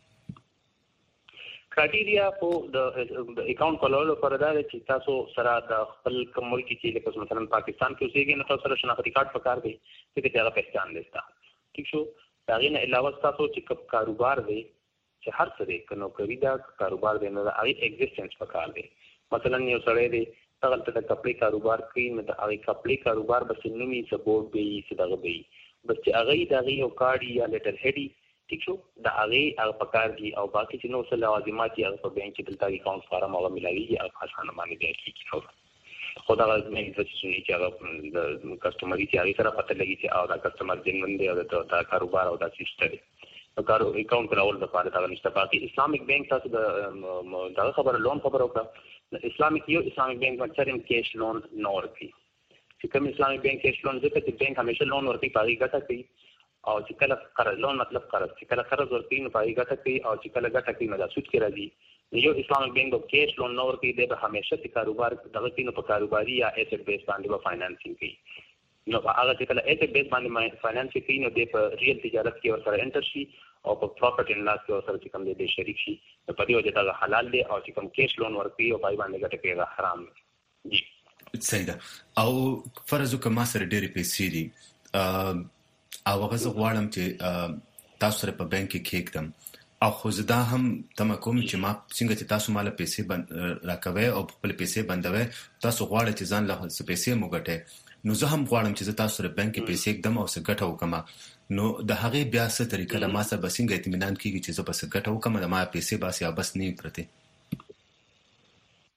کرایټیریا په د اکاونټ کولولو لپاره دا چې تاسو سره د خپل کوم ملک چې لکه مثلا پاکستان کې اوسېږي نو تاسو سره شناختی کارت پکار دی چې هغه پہچان لیستا ٹھیک شو دا غي نه علاوه تاسو چې کاروبار دی چې هر څه دی کنو کوي دا کاروبار دی نو هغه ایگزیسټنس پکار دی مثلا یو سړی دی هغه ته د کپړې کاروبار کوي نو د هغه کپړې کاروبار بس نومي سپورټ دی چې دغه دی بس چې هغه دغه یو کارډ یا لیټر هډي ټیک شو د هغه پکار دی او باقي چې نو څه لوازمات یې په بانک کې دلته اکاونټ فارم هغه ملایي او خاصه باندې دی کیږي خو دا مې چې چې هغه د کسٹمر چې هغه سره پته لګي چې او دا کسٹمر جنون دی او دا کاروبار او دا سیستم کارو اکاونټ کراول د پاره دا نشته باقي اسلامیک بانک تاسو دا خبره لون خبره وکړه اسلامیک بانک باندې کیش لون نه ورکي چې کوم اسلامیک بانک کیش لون ځکه چې بانک همیشه لون ورکي پاري ګټه کوي او چې کله قرض لون مطلب قرض چې کله قرض ورکي نو پاري ګټه کوي او چې کله ګټه کوي نو دا سود کې راځي یو اسلامیک بانک کیش لون نه ورکي د همیشه چې کاروبار دغه کینو په کاروباري یا ایسټ بیس باندې فاینانسینګ کوي نو هغه چې کله ایسټ بیس باندې فاینانسینګ کوي نو د په ریل تجارت کې ورسره انټر شي او په پراپرټ ان لاس کې سره چې کوم دې شریک شي په دې وجه دا حلال دی او چې کوم کیش لون ورکړي او پای باندې ګټه کوي حرام دي صحیح ده او فرض وکړه ما سره ډېرې پیسې دي او هغه زه غواړم چې تاسو سره په بانک کې کېږدم او خو زه دا هم تمه کوم چې ما څنګه چې تاسو مال پیسې راکوي او خپل پیسې بندوي تاسو غواړئ چې ځان له پیسې مو ګټئ نو زه هم غواړم چې تاسو سره بانک کې پیسې کېږدم او څه ګټه وکړم نو د هغه بیا څه طریقه له ما سره بسنګ اطمینان کیږي چې زه بس ګټه وکم د ما پیسې بس یا بس نه پرته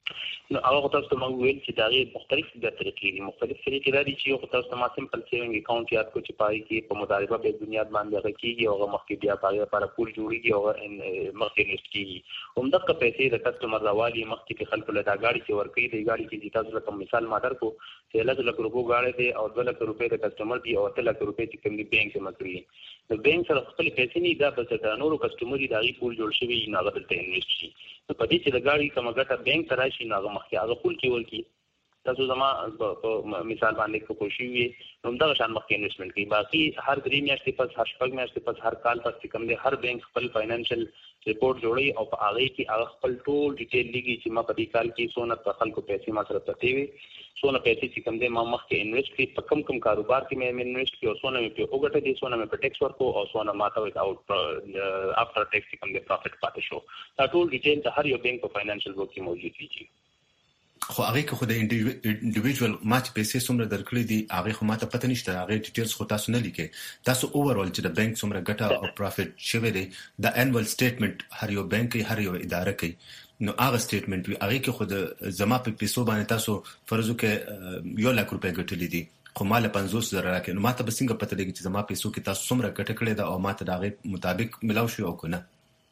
نو هغه تاسو ته موږ ویل چې دا غي مختلف طریقې دي چې یو تاسو ته سمپل سیوینګ اکاونټ یاد کو چې پای کې په مضاربه په بنیاد باندې هغه کیږي او هغه مخکې بیا پای لپاره پول جوړیږي او مخکې انویسټ کیږي همدغه پیسې د کسٹمر راوالي مخکې کې خلکو له دا گاڑی چې ورکړي دی گاڑی کې تاسو لکه مثال ما درکو چې 1 لک روپو گاڑی دی او 2 لک روپے د کسٹمر دی او 3 لک روپے چې کوم دی بانک ته مکړي د بانک سره خپل پیسې نه دا بس د نورو کسٹمر دی دغه پول جوړ شوی نه هغه ته انویسټ شي په دې چې د گاڑی کومه ګټه بانک ته راشي نه هغه مخکې هغه پول کې ورکی تاسو زما مثال باندې کوشش وی نو دا شان مخکې انویسټمنت کوي باقي هر 3 میاشتې پس هر 6 میاشتې پس هر کال پس کوم دی هر بانک خپل فاینانشل ریپورت جوړي او په هغه کې هغه خپل ټول ډیټیل لګي چې ما په دې کال کې سونه په خلکو پیسې ما سره پاتې وي سونه پیسې چې کوم دی ما مخکې انویسټ کړي په کم کاروبار کې مې انویسټ کړي او سونه مې په وګټه دي سونه مې په ټیکس ورکو او سونه ماته وي او افټر ټیکس کوم دی پروفټ پاتې شو دا ټول ډیټیل د هر یو بانک په فاینانشل بوک کې موجود دي خو هغه کې خو د انډیویډوال ماچ پیسې څومره درکړې دي هغه خو ماته پته نشته هغه ډیټیلز خو تاسو نه لیکي تاسو اوورال چې د بانک څومره ګټه او پروفټ شوی دی د انوال سټیټمنټ هر یو بانک هر یو اداره کوي نو هغه سټیټمنټ وی هغه کې خو د زما په پیسو باندې تاسو فرض وکړئ 1 لک روپے ګټلې دي خو مال 500,000 راکې نو ماته به څنګه پته لګي چې زما پیسو کې تاسو څومره ګټه کړې ده او ماته دغه مطابق ملاو شي او کنه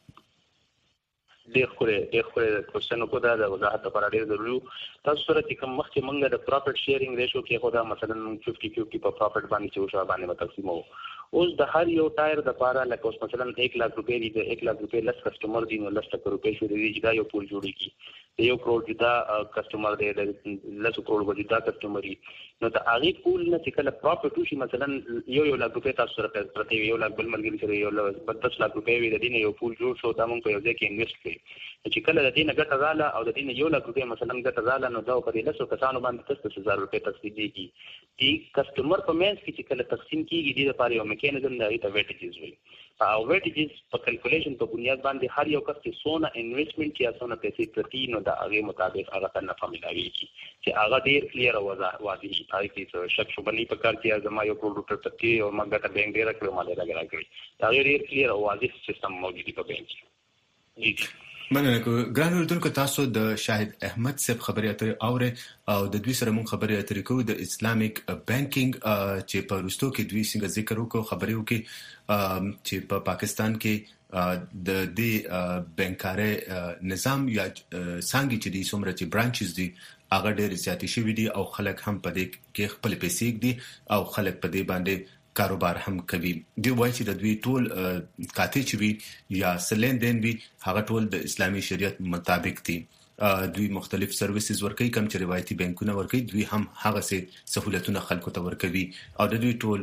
ډېر خوره کوشن کو دا د وضاحت لپاره ډېر ضروري تاسو سره چې کوم مخکې مونږ د پروفټ شیرینګ ریشو کې خو دا مثلا 50-50 په پروفټ باندې چې وشو باندې تقسیمو اوس د هر یو ټایر د لپاره لکه اوس مثلا 1 لک روپے دی 1 لک روپے لس کسٹمر دی نو 1 لک روپے شو دی چې دا یو پول جوړیږي یو کروڑ جدا کسٹمر دی لس کروڑ جدا کسٹمر دی نو دا هغه پول نه چې کله پروفټ وشي مثلا یو لک روپے تاسو سره پرته یو لک بل ملګری سره یو 10 لک روپے وی د دین یو پول جوړ شو دا مونږ په یو ځای کې انویسټ کړی چې کله د دین ګټه رااله او د دین یو لک روپے مثلا ګټه رااله نو دا په دې لسو کسانو باندې 10,000 روپے تقسیم کیږي دی کسٹمر په مینس کې چې کله تقسیم کیږي د لپاره یو میکانیزم دی ته ویټیجز وي او ویټیجز په کیلکولیشن په بنیاد باندې هر یو کس چې سونه انویسټمنٹ یا سونه پیسې پرتی نو دا هغه مطابق هغه ته نفع ملاويږي چې هغه ډیر کلیر او واضح هغه کې شک شوبني په کار کې زما یو پروډکټ تکي او مګه ته بانک ډیر کړو مال راګرا دا ډیر کلیر او واضح سیستم موجود دی په بانک کې مننه ګران اوردونکو تاسو د شاهد احمد صاحب خبري اترې اوره او د دوی سره مون خبري اترې کوو د اسلامیک بانکینګ چې په روستو کې دوی څنګه ذکر وکړو خبري وکړي چې په پاکستان کې د دې بانکاره نظام یا څنګه چې د څومره چې برانچز دي هغه ډېر زیاتې شوي دي او خلک هم په دې کې خپل پیسې دي او خلک په دې باندې کاروبار هم کوي دی وایي چې د دوی ټول کاته چې وي یا سلین دین وي هغه ټول د اسلامي شریعت مطابق دي دوی مختلف سرویسز ورکوي کوم چې روایتي بانکونه ورکوي دوی هم هغه سه سہولتونه خلکو ته ورکوي او د دوی ټول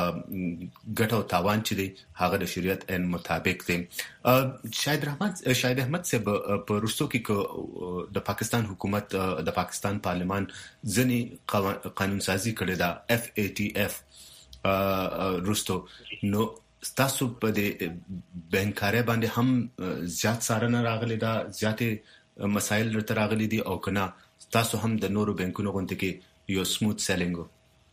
ګټه او تاوان چې دی هغه د شریعت مطابق دی شاهد احمد صاحب په روسو کې د پاکستان حکومت د پاکستان پارلمان ځنی قانون سازي کړی دا FATF روستو نو تاسو په دې بانکاره باندې هم زیات سارنه راغلي دا زیاتې مسایل تر راغلي دي او کنه تاسو هم د نورو بانکونو غونډه کې یو سموث سیلینګ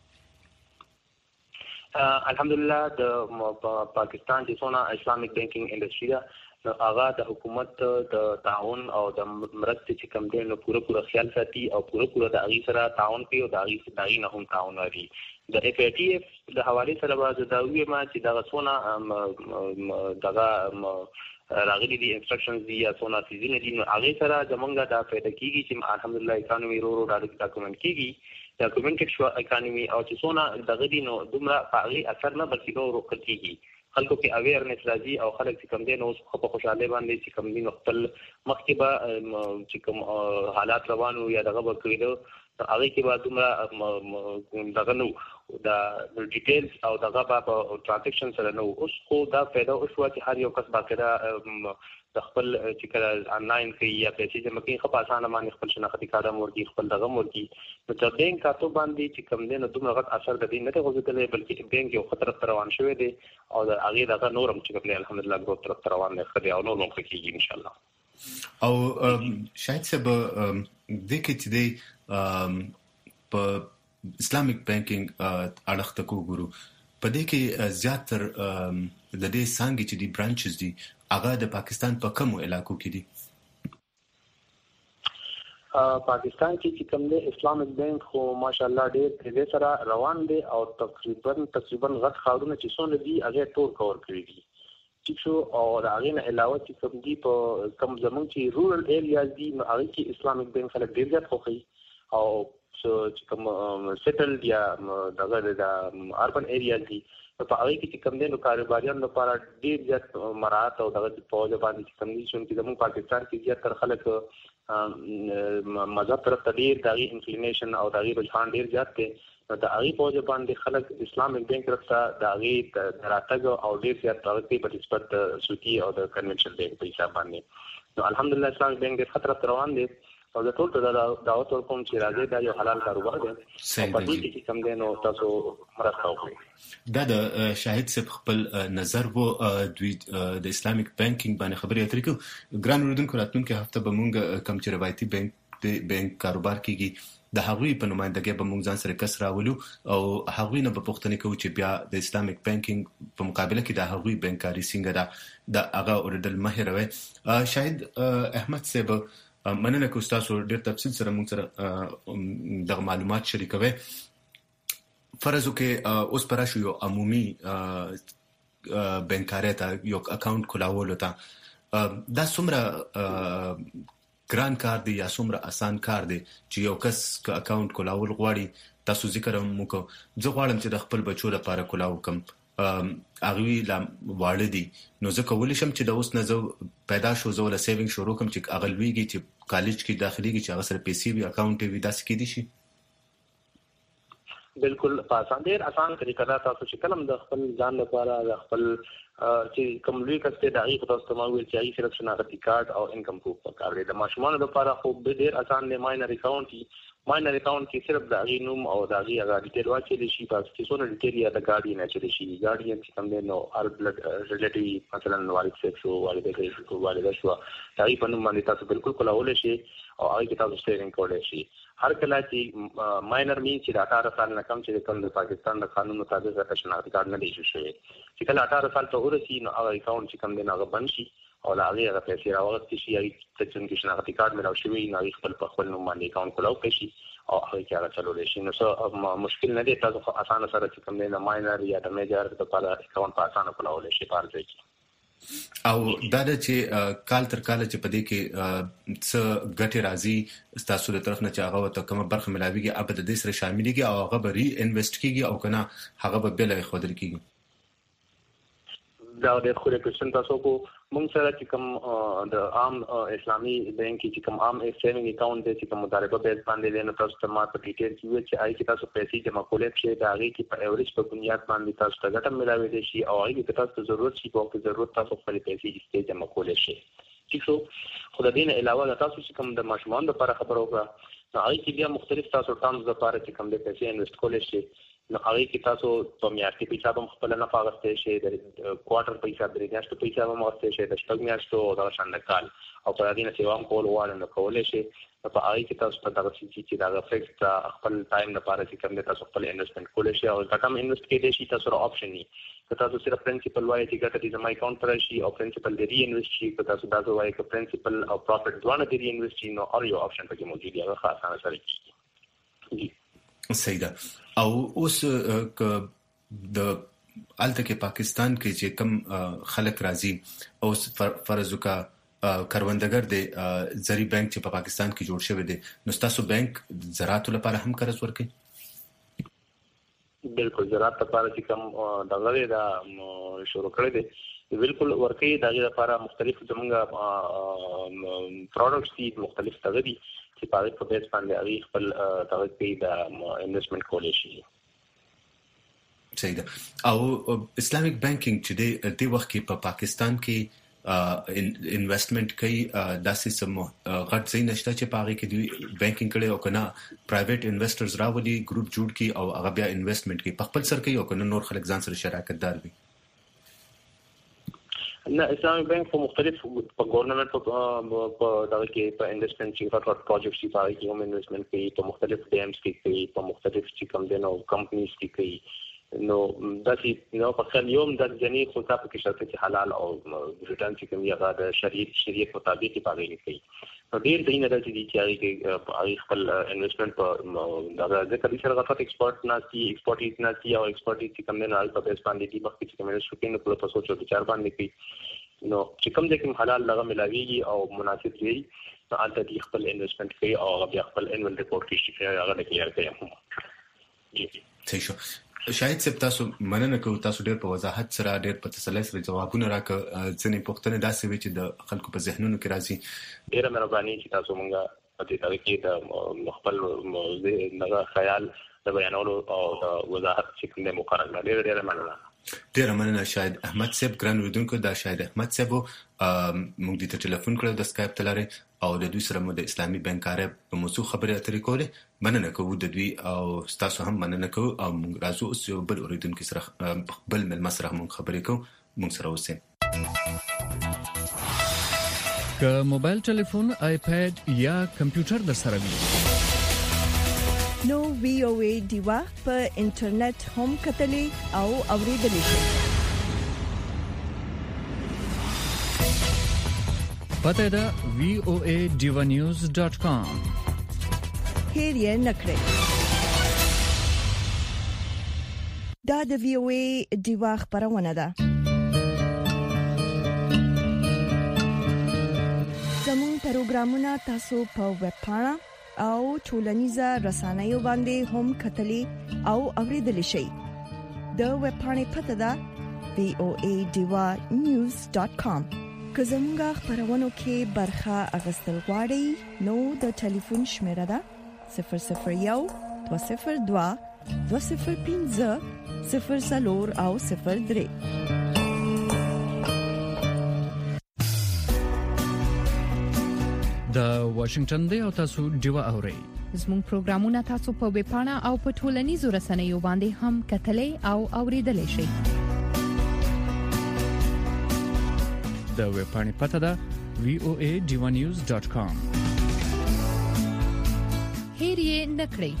الحمدلله د پاکستان چې څونه اسلامیک بانکینګ انډستری دا هغه د حکومت د تعاون او د مرستې چې کوم دی نو پوره خیال ساتي او پوره د هغه سره تعاون کوي او د هغه نه هم تعاون لري د FATF د حواله سره باز دا وی ما چې دا څونه دغه راغلي دي انستراکشنز دي یا څونه سيزونه دي نو هغه سره زمونږه دا پیدا کیږي چې الحمدلله اکانومي رو ډاکومنت کیږي ډاکومنټډ شو اکانومي او چې څونه دغه دي نو دومره هغه اثر نه بلکې ورو کیږي خلکو کې اویرنس راځي او خلک چې کم دي نو په خوشاله باندې چې کم دي نو خپل مخکې چې کوم حالات روانو یا دغه وکړو هغه کې بعد دومره دغه نو دا ډیټیلز او دغه په ټرانزیکشن سره نو اوس خو دا پیدا او شو چې هر یو کس باقاعده د خپل چې کله انلاین کوي یا پیسې جمع کوي خو په اسانه باندې خپل شناختی کارت ورکړي خپل دغه ورکړي نو چې بانک کارتو باندې چې کم دي نو دومره غټ اثر د دې نه غوښتل بلکې بانک یو خطر روان شوی دی او د هغه دغه نورم چې په الحمدلله ګروت طرف روان دی خدای او نور مخ کېږي ان شاء الله او شاید سبا د کې چې دی په اسلامیک بانکینګ اړخ ته کوګورو په دې کې زیاتر د دې څنګه چې دی برانچز دي هغه د پاکستان په کومو علاقو کې دي پاکستان کې کوم دی اسلامیک بانک خو ماشاءالله ډېر سره روان دی او تقریبا غټ خاورونه چې څونه دي هغه ټول کور کړی دي چې شو او هغه نه علاوه چې کوم دي په کوم زمون چې رورل ایریاز دي هغه کې اسلامیک بانک خلک ډېر زیات خوخي او چې کوم سیټل یا دغه د اربن ایریاز دي په هغه کې کوم دي نو کاروباریان لپاره ډېر زیات مراعات او دغه په وجه باندې کوم دي چې زمون پاکستان کې زیات تر خلک مذهب طرف ته ډېر دغه انکلینیشن او دغه رجحان ډېر زیات دی د هغه په وجه باندې خلک اسلامیک بانک طرف ته د هغه راتګ او ډېر زیات طرفي په نسبت سوتي او د کنونشنل بانک په حساب باندې نو الحمدلله اسلامیک بانک ډېر خطر روان دی او د ټول ته دعوت ورکوم چې راځي دا یو حلال کاروبار دی په دې کې کوم دی نو تاسو مرسته وکړئ دا د شاهد صاحب خپل نظر وو دوی د اسلامیک بانکینګ باندې خبرې اترې کوي ګران اوریدونکو راتلونکي هفته به مونږ کم چې روایتي بانک کاروبار کیږي د هغوی په نمائندګۍ به مونږ ځان سره کس راولو او هغوی نه به پوښتنه کوو چې بیا د اسلامیک بانکینګ په مقابله کې د هغوی بانکاري څنګه ده د هغه اوریدل مه هېروئ شاهد احمد صاحب مننه کوم تاسو ډېر تفصیل سره موږ سره د معلومات شریکوي فرض وکړئ اوس پر شو یو عمومي بانکاري ته یو اکاونټ کلاول ته دا څومره ګران کار دی یا څومره آسان کار دی چې یو کس ک اکاونټ کلاول غواړي تاسو ذکر هم وکړو زه غواړم چې د خپل بچو لپاره کلاو کوم اغوی لا واړه دي نو زه کولی شم چې د اوس نه زه پیدا شو زه ولا سیوینګ شروع کوم چې اغلویږي چې کالج کې داخليږي چې هغه سره پیسې وي اکاونټ وي داسې کې دي شي بالکل ډېر آسان طریقه دا تاسو چې کلم د خپل ځان لپاره د خپل چې کوم لوی کسته د هغه تاسو ته ویل چې هغه صرف شناختی کارت او انکم پروف پکار دی د ماشومان لپاره خو ډېر آسان دی ماینر اکاونټ کې صرف د هغه نوم او د هغه ډیټیل واچول شي تاسو چې څونه ډیټیل یا د ګاډي نه چلی شي ګاډي چې کوم دی نو ار بلډ ریلیټیو مثلا والد شو والده شو هغه په نوم باندې تاسو بالکل کولای شي او هغه کې تاسو سیوینګ کولای شي هر کله چې ماینر می چې 18 سال نه کم چې کوم د پاکستان د قانون مطابق د شناختی کارت نه دی شوی چې کله 18 سال ته ورسي نو هغه اکاونټ چې کوم دی هغه بند شي او هغه پیسې راوړل شي هغه چې شناختی کارت ملو شوی نو خپل نوم باندې اکاونټ کولای شي او هغه کې هغه چلول شي نو څه مشکل نه دی تاسو اسانه سره چې کوم دی ماینر یا د میجر د لپاره اکاونټ په اسانه کولای شي پارځي او دا چې کال تر کال چې پدې کې څه ګټه راځي تاسو له طرف نه چې هغه ته کومه برخه ملاويږي اب د دې سره شاملېږي او هغه به ری انویسټ کیږي او کنه هغه به بل خودل کیږي دا د خوري کوشن تاسو کو مونږ سره چې کوم د عام اسلامي بانک چې کوم عام سیوینګ اکاونټ دی چې کوم مداربه بیس باندې نه تاسو ته ماته ډیټیل کیږي چې آی کې تاسو پیسې جمع کولای شئ دا هغه کې په ایوریج په بنیاد باندې تاسو ته ګټه ملاوي دي شي او هغه کې تاسو ضرورت شي په ضرورت تاسو خپل پیسې استې جمع کولای شئ چې څو خو د دې نه علاوه تاسو چې کوم د ماشومان لپاره خبرو وکړه نو هغه کې بیا مختلف تاسو ټرمز لپاره چې کوم د پیسې انویسټ کولای شئ نو هغه کې تاسو په میاشتې په حساب خپل نه پاغسته شي د کوارټر په حساب د میاشتې په حساب مغسته شي د شپږ میاشتو او د شاند کال او په دې نه سیوام کول وړاندې نه کولای شي په هغه کې تاسو ته دغه چې دا فکس خپل ټایم لپاره چې کوم د تاسو خپل انویسټمنټ کولای شي او دا کوم انویسټ کېدې شي تاسو اپشن ني که تاسو صرف پرنسپل وایي چې ګټه دې زما اکاونټ پر شي او پرنسپل دې ری انویسټ شي که تاسو دا وایي چې پرنسپل او پروفټ دوه دې ری انویسټ شي نو اور یو اپشن پکې موجود دی هغه خاصه سره کیږي صحیح ده او اوس ک د الته کې پاکستان کې چې کم خلک راځي او فرض وکا کاروندګر دی زری بانک چې په پاکستان کې جوړ شوی دی نو تاسو بانک زراعت لپاره هم قرض ورکړي بالکل زراعت لپاره چې کوم دغه دا شروع کړی دی بالکل ورکړي دغه لپاره مختلف زمونږ پروډکټس دي مختلف تغذیه چې په دې بیس باندې هغه خپل توګه د انویسټمنټ کولای شي صحیح ده او اسلامیک بانکینګ چې د وخت کې په پاکستان کې انویسټمنټ کوي داسې سم غټ ځای نشته چې په هغه کې دی بانکینګ کړي او کنه پرایویټ انویسټرز راولي ګروپ جوړ کی او هغه بیا انویسټمنټ کوي په خپل سر کوي او کنه نور خلک ځان سره شراکت دار وي نه اسلامي بانک په مختلف په ګورنمنت په دغه کې په انویسټمنټ چې په پروجیکټ چې پاره کې هم انویسټمنټ کوي په مختلف ډیمز کې کوي په مختلف چې کوم دي نو کمپنیز کې کوي نو داسې نو په خل یوم د جنې خو تاسو کې شرط چې حلال او ریټرن چې کوم یغه د شریعت مطابق پاره کوي ډیر دینه راځي چې هغه خپل انویسټمنت په دا ځکه چې رغفت ایکسپورټ ناسي ایکسپورټ ناسي او ایکسپورټ چې کوم نه البته اسپانډي دي مخکې چې کوم شوکین په تاسو چې 4 باندې کوي نو چې کوم ځکه حلال لغه ملاويږي او مناسب وي نو البته دي خپل انویسټمنت کوي او بیا خپل انویل ریپورت کې شي هغه د کلیئر کوي. صحیح شو. شاید سب تاسو مننه کوم تاسو ډېر په وضاحت سره ډېر په تسلۍ سره جوابونه راکړه. ځینې پوښتنې داسې وي چې د خلکو په ذهنونو کې راځي. ډېر مهرباني چې تاسو مونږه په دې طریقې کې د خپل موضوع خیال د بیانولو او د وضاحت څخه مقرر کړل. ډېر مننه. ډېر مننه شاید احمد صاحب. ګران اوریدونکو دا شاید احمد صاحب موږ د ټلیفون کړو د سکایپ تلاره او د دوی سره مو د اسلامي بانکاره په موضوع خبرې اترې کولې. مننه کوو د دوی او تاسو هم مننه کوو او موږ راځو اوس یو بل اوریدونکو سره بل مل سره موږ خبرې کوو. موږ سره اوسئ. که موبایل ټلیفون آیپاد یا کمپیوټر در سره وي نو وی او ای دیوا په انټرنیټ هم کتلې او اوریدلې شي. پته دا voaDivanews.com. هیر یې نکړئ. دا د وی او ای دیوا خبرونه ده. زموږ پروګرامونه تاسو په ویب پاڼه او ټولنیزه رسنیو باندې هم کتلې او اوریدلې شي. د ویب پاڼې پته ده voaDivanews.com. که زموږ خبرونو کې برخه اغوستل غواړئ نو د ټلیفون شمیره ده 001 202 205 00 او 03. د واشنگټن دی او تاسو دیوا اورئ. زموږ پروګرامونه تاسو په ویب پاڼه او په ټولنیزو رسنیو باندې هم کتلې او اوریدلې شي. د ویب پاڼې پته ده voaDivanews.com. هیر یې نکړئ.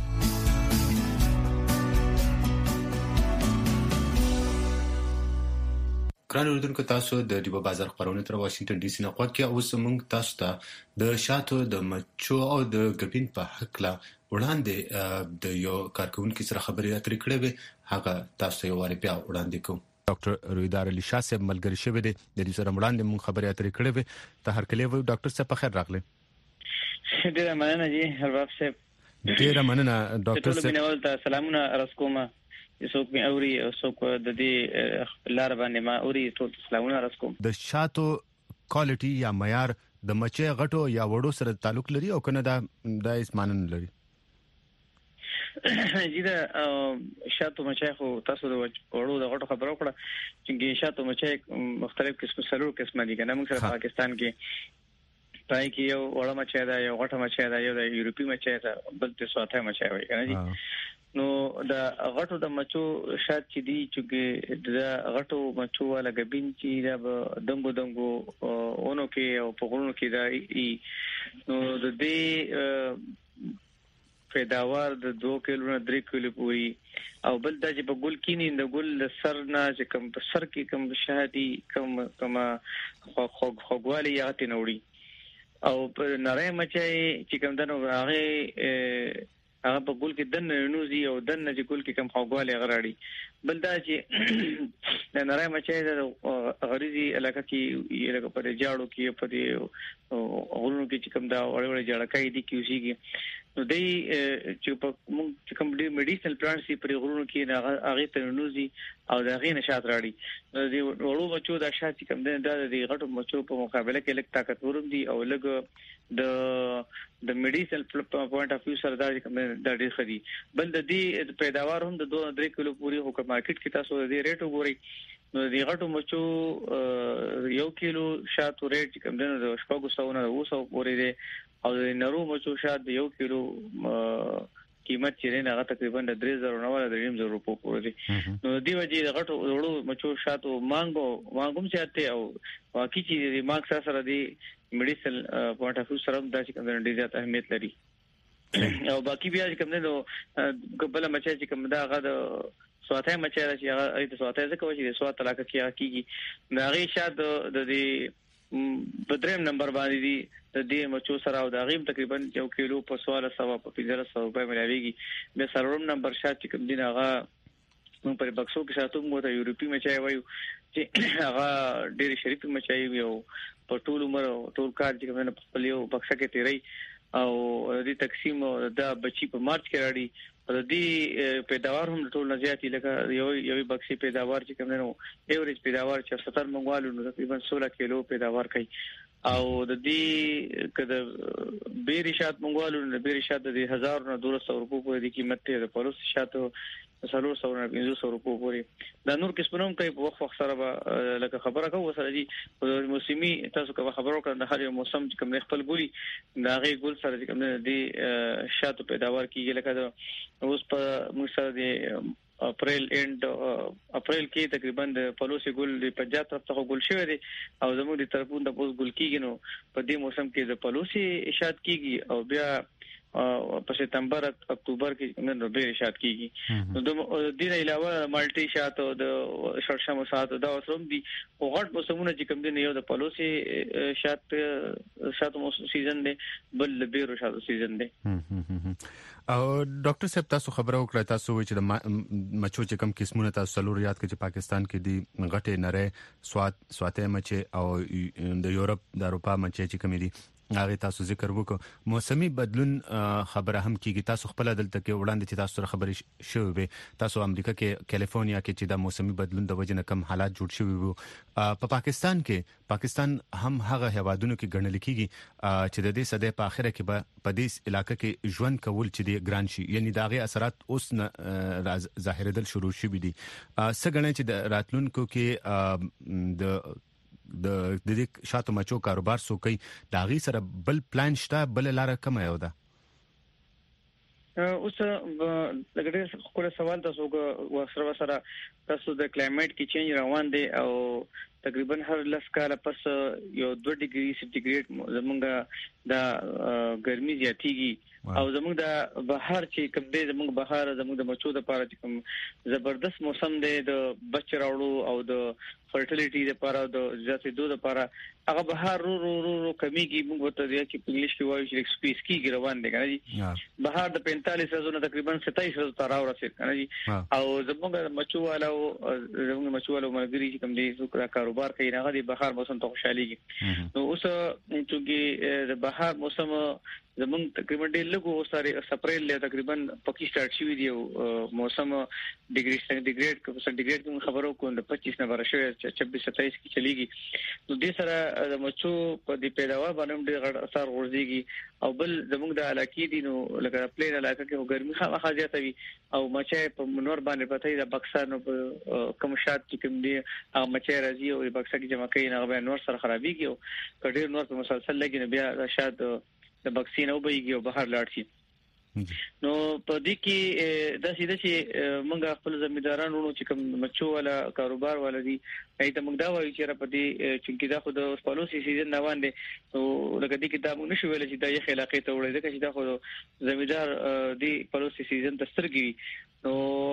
ګران اوریدونکو تاسو د دیبا بازار خبرونه تر واشنگټن ډي سي نه غواړئ. اوس موږ تاسو ته د شاتو د مچو او د ګبین په حق لا وړاندې د یو کارکونکو سره خبرې اترې کړې وې. هغه تاسو یو واری بیا وړاندې کوم. ډاکټر رویدار علي شاه صاحب ملګری شوی دی. د دې سره وړاندې موږ خبرې اترې کړې وې. ته هر کله وو ډاکټر صاحب په خیر راغلی. ډیره مننه جی هرباب صاحب. ډیره مننه ډاکټر صاحب. ټول ته سلامونه رسکوما. څوک می اوري او څوک د دې لار باندې ما اوري ټول سلامونه رسکوم. د شاتو کوالټي یا معیار د مچې غټو یا وړو سره تعلق لري او کنه دا اسمانن لري. جی دا شاتو مچې خو تاسو د وړو د غټو خبرو کړه چې شاتو مچې مختلف قسم سره قسمه دي کنه. موږ سره پاکستان کې پای کې یو وړه مچې دا یو غټه مچې دا یو د یورپی مچې دا بل څه ساته مچې وي کنه جی. نو د غټو د مچو شات چې دي چې د غټو مچو ولا غبین چې دا دنګو اونو کې او په غوړو کې دا نو د دې پیداوار د 2 کیلو نه 3 کیلو پوری او بل دا چې په ګل کې نه د ګل سر نه چې کم په سر کې کم شهادي کم خوګوالي یاتې نوړي او په نری مچي چې کم دنو هغه په ګل کې دن نوزي او دن چې ګل کې کم خوګوالي غراړي. بل دا چې د نری مچي د غریزي علاقه کې لکه پر جاړو کې په دې غوړو کې چې کم دا وړ جړکای دي کیږي نو دی چې په موږ کوم دي میډیسنل پلانټس پر غوړو کې هغه ته نوزي او دا غي نشاط راړي. نو دی وړو بچو دا شات چې کم دا د غټو مچو په مقابله کې لک طاقت ورم دي او لګ د میډیسنل پوینټ اف ویو سره دا کوم د ډېر خدي. بل د دې پیداوار هم د 2-3 کیلو پوری حکم مارکیټ کې تاسو د دې ریټ وګورئ. نو د غټو مچو 1 کیلو شاتو ریټ کوم د 700 نه 200 پورې دی او د نرو مچو شات 1 کیلو قیمت چې نه هغه تقریبا 3000 نه ولا 3000 روپو پورې دی. نو دی وجه د غټو وړو مچو شاتو مانګوم چاته او واقعي چې د مارک سره دی میډیسل پوینټ اف ویو سره د چې کوم ډیر زیات اهمیت لري. او باقي بیا چې کوم نه قبل مچا چې کوم دا هغه د سواته مچا چې هغه د سواته ځکه چې د سواته علاقه کې کیږي دا غي شاد د دې بدریم نمبر باندې دي د دې مچو سره او د غیم تقریبا 1 کیلو په 1600 په 1500 روپے ملاويږي د سرورم نمبر شات چې کوم دین هغه موږ په بکسو کې ساتو موږ ته یورپی مچای وایو چې هغه ډېر شریف مچای وي او په ټول عمر ټول کار چې کوم نه په یو بکسه کې تیری او د تقسیم د بچی په مارچ کې راړي د دې پیداوار هم ټول نزياتي لکه یو بکسي پیداوار چې کوم نو ایوریج پیداوار چې 70 منغوالو نو تقریبا 16 کیلو پیداوار کوي او د دې کده بیرشات منغوالو نه بیرشات د 1000 نه 200 روپو پورې د قیمت ته د پلوس شاتو 300 نه 500 روپو پورې دا نور کسبونم کوي په وخت سره لکه خبره کوو سره دي موسمي تاسو کوم خبرو کړه د هر یو موسم چې کوم خپل ګوري دا غي ګل سره چې کوم دي شاتو پیداوار کیږي لکه اوس په موږ سره د اپریل کې تقریبا د پلوسی ګل د 50 طرف ته ګل شوی دی او زموږ د طرفونو د پوس ګل کیږي نو په دې موسم کې د پلوسی شات کیږي او بیا په سپتمبر اکتوبر کې نن روبې شات کیږي نو د دې علاوه مالټي شات او د شړشم شات دا اوسم دي او غټ موسمونه چې کوم دي یو د پلوسی شات موسم سیزن دی بل بیرو شات سیزن دی او ډاکټر صاحب تاسو خبرو کړی تاسو وایي چې د مچو چې کوم قسمونه تاسو څلور یاد کړئ چې پاکستان کې دي غټه نره سواته مچ او د یورپ د اروپا مچ چې کوم دي هغه تاسو ذکر وکړو موسمي بدلون خبره هم کیږي تاسو خپل دلته کې وړاندې چې تاسو سره خبرې شوې وي تاسو امریکا کې کالیفورنیا کې چې دا موسمي بدلون د وجه نه کم حالات جوړ شوي وو په پاکستان هم هغه هوادونو کې ګڼل کیږي چې د دې صدې په اخره کې په دې علاقې کې ژوند کول چې د ګران شي یعنی داغه اثرات اوس نه ظاهرېدل شروع شوي دي څنګه چې د راتلونکو کې د دې شاتو مچو کاروبار سو کوي دا غي سره بل پلان شته بل لار کوم یو ده اوس لکه خپل سوال تاسو سره تاسو د کلایمټ کې چینج روان دي او تقریبا هر لس کاله پس یو 2 ډیګري سنټیګریډ زمونږ د ګرمي زیاتیږي او زمونږ د بهار چې کوم دی زمونږ بهار زمونږ د مچو د پاره چې کوم زبردست موسم دی د بچ راوړو او د فرټیلیټي د پاره د ذاتي دوه د پاره هغه بهار رو کمیږي موږ ته دی چې په انګلیش کې وایي چې سپیس کې روان دي کنه بهار د 45 ورځې تقریبا 27 ورځې تر راوړل کنه او زمونږ مچو والو ملګری چې کوم دی زکه کاروبار کوي هغه د بهار موسم ته خوشاليږي نو اوس چې د بهار موسم زمون تقریبا ډېر لګو سره اپریل له تقریبا پکی سٹارټ شوی دی موسم ډیګری سنټیګریډ کوم خبرو کوم د 25 نه ورشي 26 27 کې چلیږي نو دې سره د مچو په دې پیداوار باندې ډېر غټ اثر ورځيږي او بل زموږ د علاقې دي نو لکه پلین علاقې کې ګرمي خامخا زیاته وي او مچای په منور باندې پته د بکسانو په کوم شات چې کوم دي هغه مچای راځي او بکسه کې جمع کوي نه به نور سره خرابيږي او کډیر نور په مسلسل لګي نه بیا شات د بکسین او بيږي او بهر لاړ شي نو په دې کې د سیده چې موږ خپل ځمیداران ورونو چې کوم مچو والا کاروبار والا دي ایته موږ دا وایو چې په دې چې دا خو د پالیسي سیزن نه باندې نو لکه دې کې دا موږ نشو ویل چې دا یې علاقې ته وړي دا چې دا خو زمیدار دی پالیسي سیزن ته سترګي نو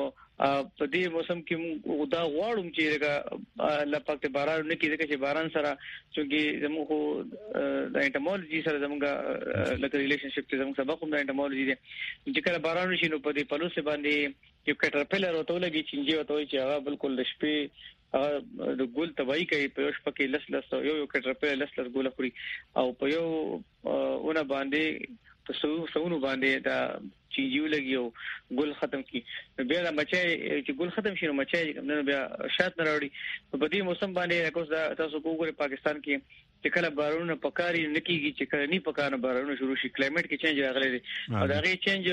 په دې موسم کې دا غواړم چې الله پاک ته باران نه کیږي چې باران سره چې زموږ د انټمولوژي سره زموږ لکه ریلیشنشپ ته زموږ سبق هم د انټمولوژي دي چې کله باران شي نو په دې پلوسه باندې یو کټرپلر وته لګي چې وته چې هغه بالکل د شپې د ګل تباہی کوي په شپه کې لس یو کټرپلر لس ګل خوري او په یو ونه باندې په سونو باندې دا چینجیو لګیو ګل ختم کی بیا د مچای چې ګل ختم شي نو مچای نو بیا شات نه راوړي په دې موسم باندې کوم تاسو وګورئ پاکستان کې چې کله بارونه پکاري نکیږي چې کله نه پکانه بارونه شروع شي کلایمټ کې چینج راغلی دی او دا غي چینج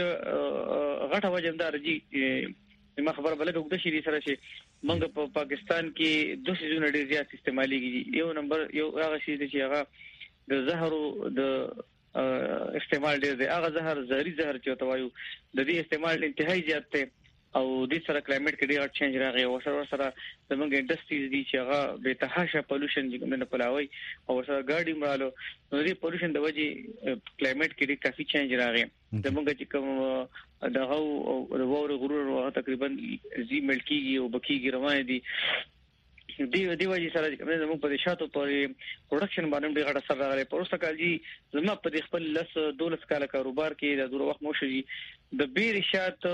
غټه وجندار دي ما خبر بلګه وګد شي سره شي موږ په پاکستان کې دوه سيزونه ډیر زیات استعماليږي یو نمبر یو هغه شي چې هغه د زهرو د استعمال ډیر دی هغه زهري زهر چې توایو د دې استعمال انتهایی زیات دی او د سره کلایمټ کې ډیر چینج راغی او سره زموږ انډستریز دي چې هغه به تحاشه پولوشن چې کومه پلاوي او سره ګاډي مرالو نو دې پولوشن د وجې کلایمټ کې ډیر کافي چینج راغی زموږ چې کوم دغه او وور غرور تقریبا زی ملکیږي او بکیږي روان دي دی وجه سره کومه زموږ په شاتو په پروډکشن باندې ډېر غټ اثر راغلی. پروسته کالجی زما په خپل 12 کال کاروبار کې د دوه وخت موشي د بیر شات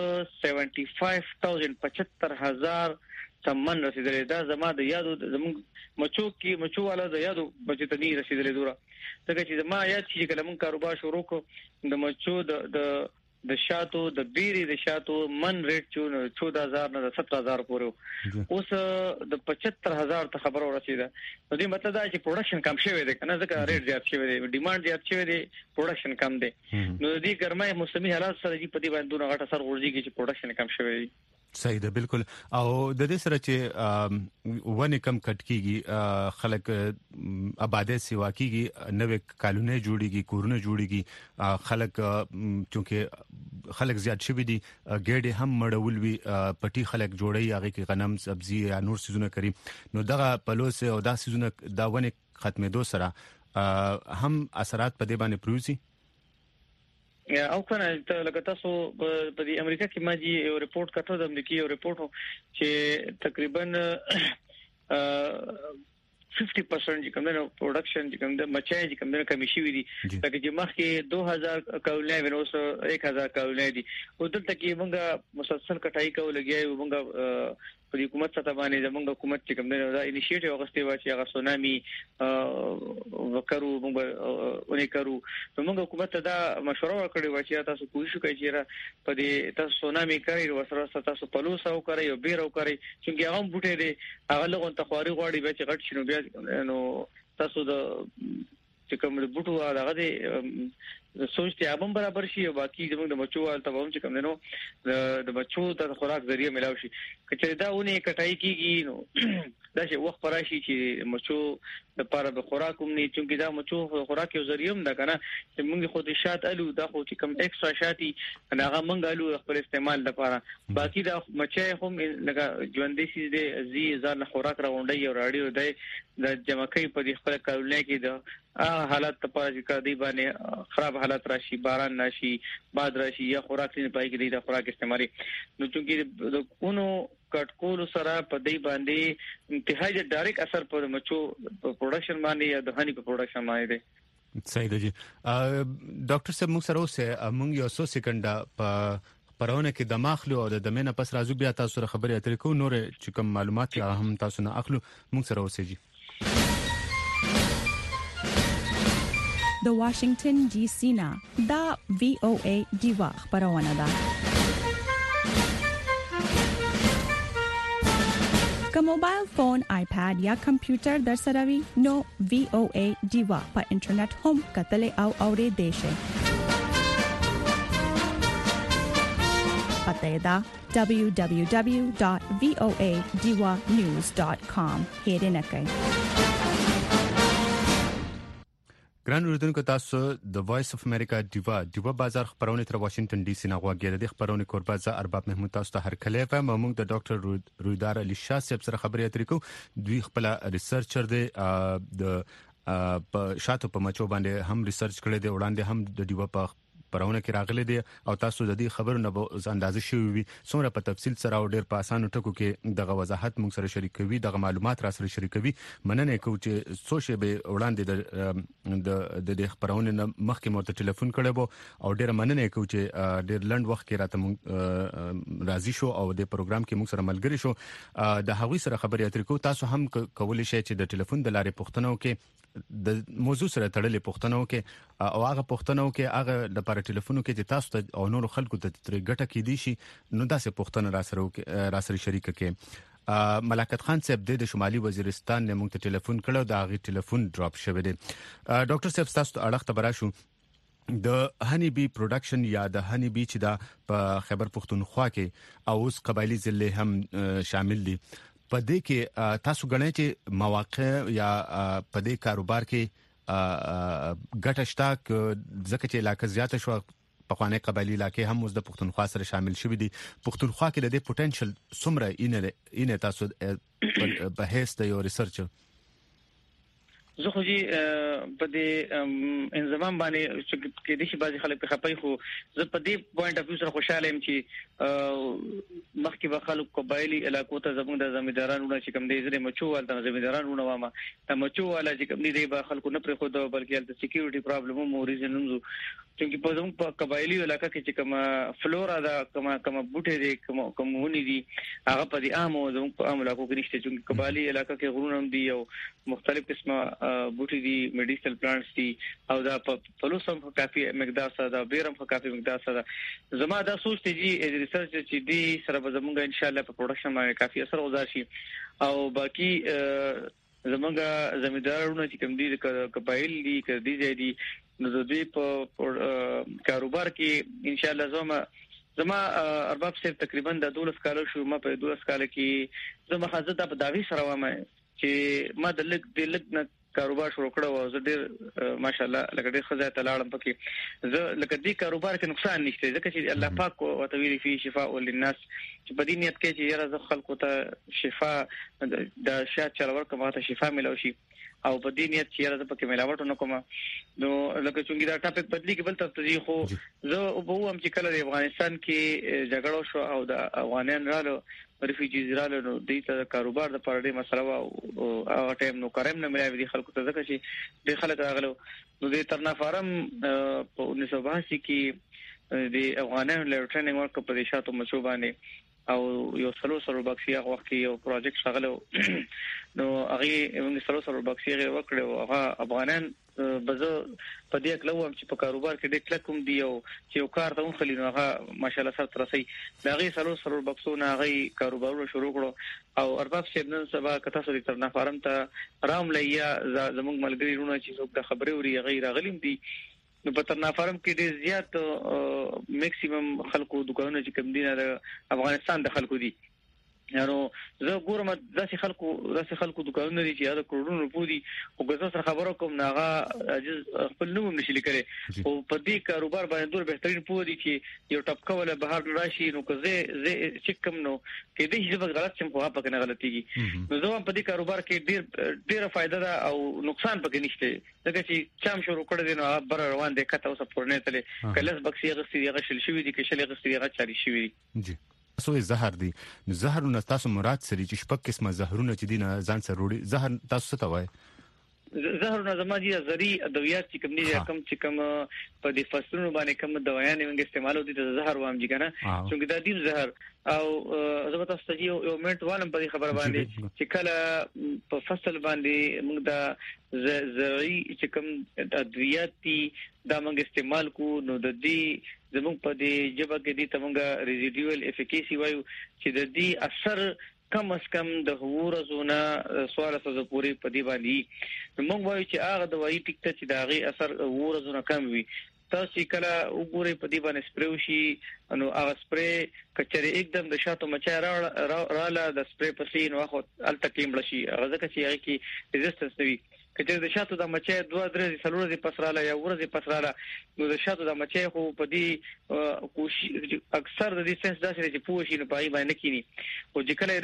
75,000 تمن رسیدلې. دا زما د یادو زموږ مچو والا د یادو بچتنی رسیدلې دوره. څنګه چې زما یاد چې کله موږ کاروبار شروع کو د مچو د شاتو د بیري د شاتو من ریټ 14,000 نه 17,000 پورې اوس د 75,000 ته خبر ورسیده. نو دې مطلب دا چې پروډکشن کم شوی دی کنه، ځکه ریټ زیات شوی دی، ډیماند زیات شوی دی، پروډکشن کم دی. نو دې ګرمای موسمي حالات سره دې په دې باندې دوه غټه سر ورځي چې پروډکشن کم شوی دی. صحیح ده بالکل. او د دې سره چې ونه کم کټ کیږي، خلک آباده سیوا کیږي، نوې کالونه جوړيږي، کورونه جوړيږي، خلک چونکه خلک زیات شوي دي، ګډه هم مړول وی پټي خلک جوړي، هغه کې غنم سبزی یا نور سيزونه کوي. نو دغه پلوس او دا سيزونه دا ونه ختمېدو سره هم اثرات په دې باندې پروسي. او کنه لکه تاسو په دې امریکا کې ما جی یو ریپورت کاته د امریکا یو ریپورت چې تقریبا 50% چې کوم د پروډکشن چې کوم د مچای چې کوم د کمی شوی دي، لکه چې مخکې 2000 کولونه ونوس 1000 کولونه دي، او دلته کې موږ مسلسل کټای کوو لګیاو. موږ په حکومت سره باندې زموږ حکومت چې کوم دا انیشیټیو غوښتي و چې هغه سونامي وکړو موږ ونې کړو. نو موږ حکومت ته دا مشوره ورکړې و چې تاسو کوشش وکړئ چې په دې تاسو سونامي کوي ورسره تاسو پلوس او کوي او بیر او کوي، چې هغه بوټي دي هغه لغون تخواري غواړي به چې غټ شنو بیا نو تاسو د چې کوم بوټو هغه دې سوچ ته هم برابر شي او باقي زموږ د مچو ته هم چې کوم نو د مچو د خوراک ذریعہ ملاوي شي. کچې دا ونه کټای کیږي نو دا چې وخت پراشي چې مچو د پاره به خوراک هم نه، چې دا مچو خوراک یو ذریعہ هم ده کنه چې موږ خو د شات الو دا خو چې کوم ایکسترا شاتي هغه موږ الو خپل استعمال لپاره، باقي دا مچای هم لکه ژوندې شي د زی ځان خوراک راوندي او راډیو د جمع کوي په خپل کولونه کې د حالات لپاره چې کدی باندې خراب حالات راشي، باران راشي، باد راشي یا خوراک نه پای کې د خوراک استعمالي. نو چې د کونو کټکول سره په دې باندې انتهایی ډایرکټ اثر پر مچو پروډکشن باندې یا د هني په پروډکشن باندې دی. صحیح دی. ډاکټر صاحب موږ سره اوسه موږ یو څو سکند په پرونه کې د ماخلو او د دمنه پس راځو بیا تاسو سره خبرې اترې کوو، نور چې کوم معلومات هم تاسو نه اخلو. موږ سره اوسه جی. د واشنگټن ډي سي نه دا VOA دیوا خبرونه ده. که موبایل فون، آیپاد یا کمپیوټر در سره وي نو VOA دیوا په انټرنیټ هم کتلې او اورېدې شئ. پته دا www.voadiwanews.com هېر نه کړئ. ګران اوریدونکو، تاسو د وایس اف امریکا دیوا بازار خبرونه تر واشنگټن ډي سي نه غواګیره د خبرونه کوربازه ارباب محمود تاسو ته هر کله په موږ د ډاکټر رویدار علي شاه صاحب سره خبرې اترې کوو. دوی خپل ریسرچر دی، د په شاتو په مچو باندې هم ریسرچ کړی دی، وړاندې هم د دیوا په پرونه کې راغلي دي او تاسو د دې خبرونه به اندازې شوي وي څومره په تفصیل سره او ډېر په اسانو ټکو کې دغه وضاحت موږ سره شریکوي، دغه معلومات را سره شریکوي. مننه کوم چې سوشي به وړاندې د خبرونه مخکې مورته ټلیفون کړو او ډېر مننه کوم چې ډېر لند وخت کې راته راضي شو او د پروګرام کې موږ سره ملګری شو. د هغوی سره خبرې اترې کوو. تاسو هم کولای شئ چې د ټلیفون د لارې پوښتنه وکړئ، د موضوع سره تړلې پوښتنه وکړئ او هغه پوښتنه وکړئ هغه د پر ټلیفون کې چې تاسو ته او نور خلکو ته ترې ګټه کې دي شي نو داسې پوښتنه را سره شریک کړئ. ملاقات خان صاحب د شمالي وزیرستان نه موږ ته ټلیفون کړو، دا غي ټلیفون ډراپ شوی دی. ډاکټر صاحب تاسو ته اړه خبره شو د هنی بی پروډکشن یا د هنی بی چې دا په خیبر پختونخوا کې او اوس قبایلی ضلع هم شامل دي. په دې کې تاسو غواړئ چې مواقع یا په دې کاروبار کې ګټه شته ځکه چې علاقه زیاته شو، په خوانه قبایلی علاقې هم اوس د پختونخوا سره شامل شوی دي. پختونخوا کې د دې پوتنشل څومره اینه تاسو په هیڅ د یو ریسرچ زه خو په دې انضمام باندې چې د شي بازي خلک په خپای خو زه په دې پوینټ اف ویو سره خوشاله یم چې مخکې به خلک قبایلی علاقو ته زموږ د زمیندارانو چې کوم دي زره مچو ول د زمیندارانو وامه د مچو والا چې کوم دي به خلکو نه پرې خو د بلکې د سکیورټي پرابلم مو ریزنونو چې په زموږ په قبایلی علاقې کې چې کوم فلورا دا کوم بوټي دي کوم ونی دي هغه په دې عامو زموږ په عام علاقو کې نشته چې قبایلی علاقې کې غرونه دي او مختلف قسمه بوټي دي میډیکل پلانټس دي او دا په لوسم په کافي مقدار سره دا بیرم په کافي مقدار سره زما دا سوچ ته چې ریسرچ چې دي سره به زموږ ان شاء الله په پروډکشن باندې کافي اثر گذار شي او باقي زموږ زمیندارونو چې کوم دي قبایل دي کړي دي نو د دې په کاروبار کې ان شاء الله زما ارباب صاحب تقریبا د 12 کال شو ما په 12 کال کې زما حاضر په داوی سره وامه چې ما د لګ نه کاروبار شروع کړو او زه ډیر ماشاءالله لکه ډیر خزه ته لاړم پکې زه لکه دې کاروبار کې نقصان نشته ځکه چې الله پاک او تویل فی شفاء للناس چې په دې نیت کې چې یاره زه خلکو ته شفاء د شات چلور کومه ته شفاء ملو شي او په دې نیت چې یاره پکې ملاوت نه کوم نو لکه څنګه دا ټاپک بدلی کې بل ته خو زه وبو هم چې کله د افغانستان کې جګړه شو او د افغانان رالو ریفیوجیز رالو نو د دې کاروبار د پرړې مسله او هغه ټیم نو کرم نه ملایوي دي خلکو ته ځکه چې د خلک راغلو نو د ترنا فارم په 1982 کې د افغانانو له ټریننګ ورک په دیشاتو مچو باندې او یو سلو بکسي هغه وخت یو پروجیکټ شغلو نو هغه موږ سلو بکسي وکړو هغه افغانان بزه په دې کلو هم چې په کاروبار کې د کلکوم دی او چې یو کار ته خلی نو هغه ماشاءالله سره ترسي دا غي سلو بکسونه هغه کاروبارونه شروع کړو او ارباب صاحب نن سبا کته سوري ترنا فارم ته رام لیا زموږ ملګری رونه چې څوک د خبرې وري غیر غلیم دي نو په ترنا فارم کې ډیر زیات میکسیمم خلکو دکانونه چې کوم دي د افغانستان د خلکو دي یارو زه ګورم داسې خلکو دکانونه دي چې دا کروڑونو روپو دي او ګزو سره خبرو کوم ناغه عجز خپل نوم نشي لیکره او په دې کاروبار باندې ډیر بهترین پوه دي چې یو ټپکه ولا بهر راشي نو که زه چې کوم نو کې دې چې غلط سم خو په کنه غلطيږي نو زه په دې کاروبار کې ډیره فائدہ ده او نقصان پکې نشته ځکه چې چام شروع کړی دی نو بر روان دي کته اوس پورنه تله کلس بکسي غسي غشل شوی دي کې شلې غسي غا چاري شوی دي سوې زهر دي زهرونه تاسو مراد سری چې شپږ قسمه زهرونه چې دي نه ځان سره وړي زهر تاسو څه توای زهرونه زما دي زری ادویات چې کوم دي کوم په دې فصلونو باندې کوم دوايان موږ استعمالو دي د زهر وام دي کنه چې دا دي زهر او زما تاسو ته یو منټ وانم په خبر باندې چې کله په فصل باندې موږ دا زری چې کوم ادویات دي دا موږ استعمال کو نو د دې زموږ په دې جبه کې دي تمونګه ریزیډیوال افیکیسی وایو چې د دې اثر کم از کم د ورځونه 1600 پورې په دې باندې موږ وایو چې هغه دوايي ټیکته چې دا غي اثر ورځونه کم وي تاسو کله وګورئ په دې باندې سپری وشي نو هغه سپری کچره एकदम د شاتو مچا رااله د سپری پسې نو خو التکیم لشي هغه ځکه چې هغه کې ریزिस्टنس وي کچره د شاتو د مچا 2-3 سلوره پسراله یا ورځ پسراله نو د شاتو د مچا خو په دې کوشش اکثر د دې سنس داسې چې پوښي نه پای باندې کینی او چې کله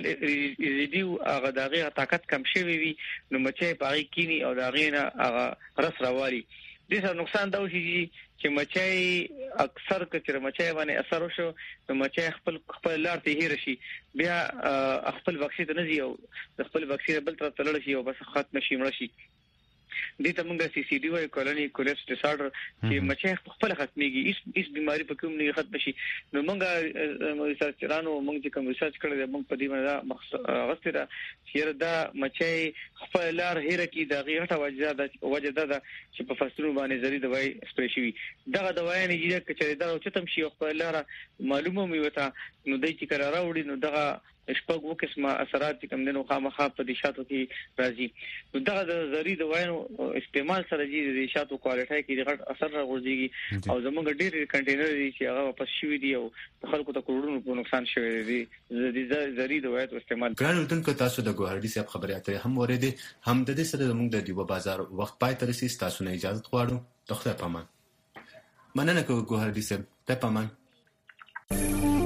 ریزیډیو هغه دغه طاقت کم شوی وي نو مچا پای کینی او دغه نه هغه رس راوالي د څه نقصان دا وشي چې مچای اکثر کچره مچای باندې اثر وشو نو مچای خپل لار ته هیر شي بیا خپل واکسین ته نزي او خپل واکسین بل تر تلل شي او بس ختم شي مړ شي دې ته موږ سی سی ډي وای کولونی کولیپس ډیسارډر چې مچای خپل ختميږي هیڅ بیماری په کوم نه ختم شي نو موږ ریسرچرانو موږ کوم ریسرچ کړل موږ په دې باندې غوښتل چې دا مچای خپل لار هیر کی د غیرته وجه ده چې په فصلونو باندې زری دوايي سپری شي دغه دوايي نه چې کچې دا او چتم شي خپل لار معلومه مې وتا نو دای چې کړه راوړي نو دغه شپږ قسمه اثرات کوم دنو خامخا په دې شاتو کې راځي نو دغه د زری دوايو استعمال سره د شاتو کوالټي کې غټ اثر راغورځي او زموږ ډېر کنټینر دي چې هغه واپس شوی دي او خلکو ته کروڑونو په نقصان شوی دي د زری دوايو استعمال ګرانو تنکو تاسو د ګوهردي صاحب خبرې اترې هم ورېدي هم د دې سره زموږ د دیو بازار وخت پای تر سي تاسو نه اجازه غواړو تخته پامان مننه کوم ګوهردي صاحب ته پامان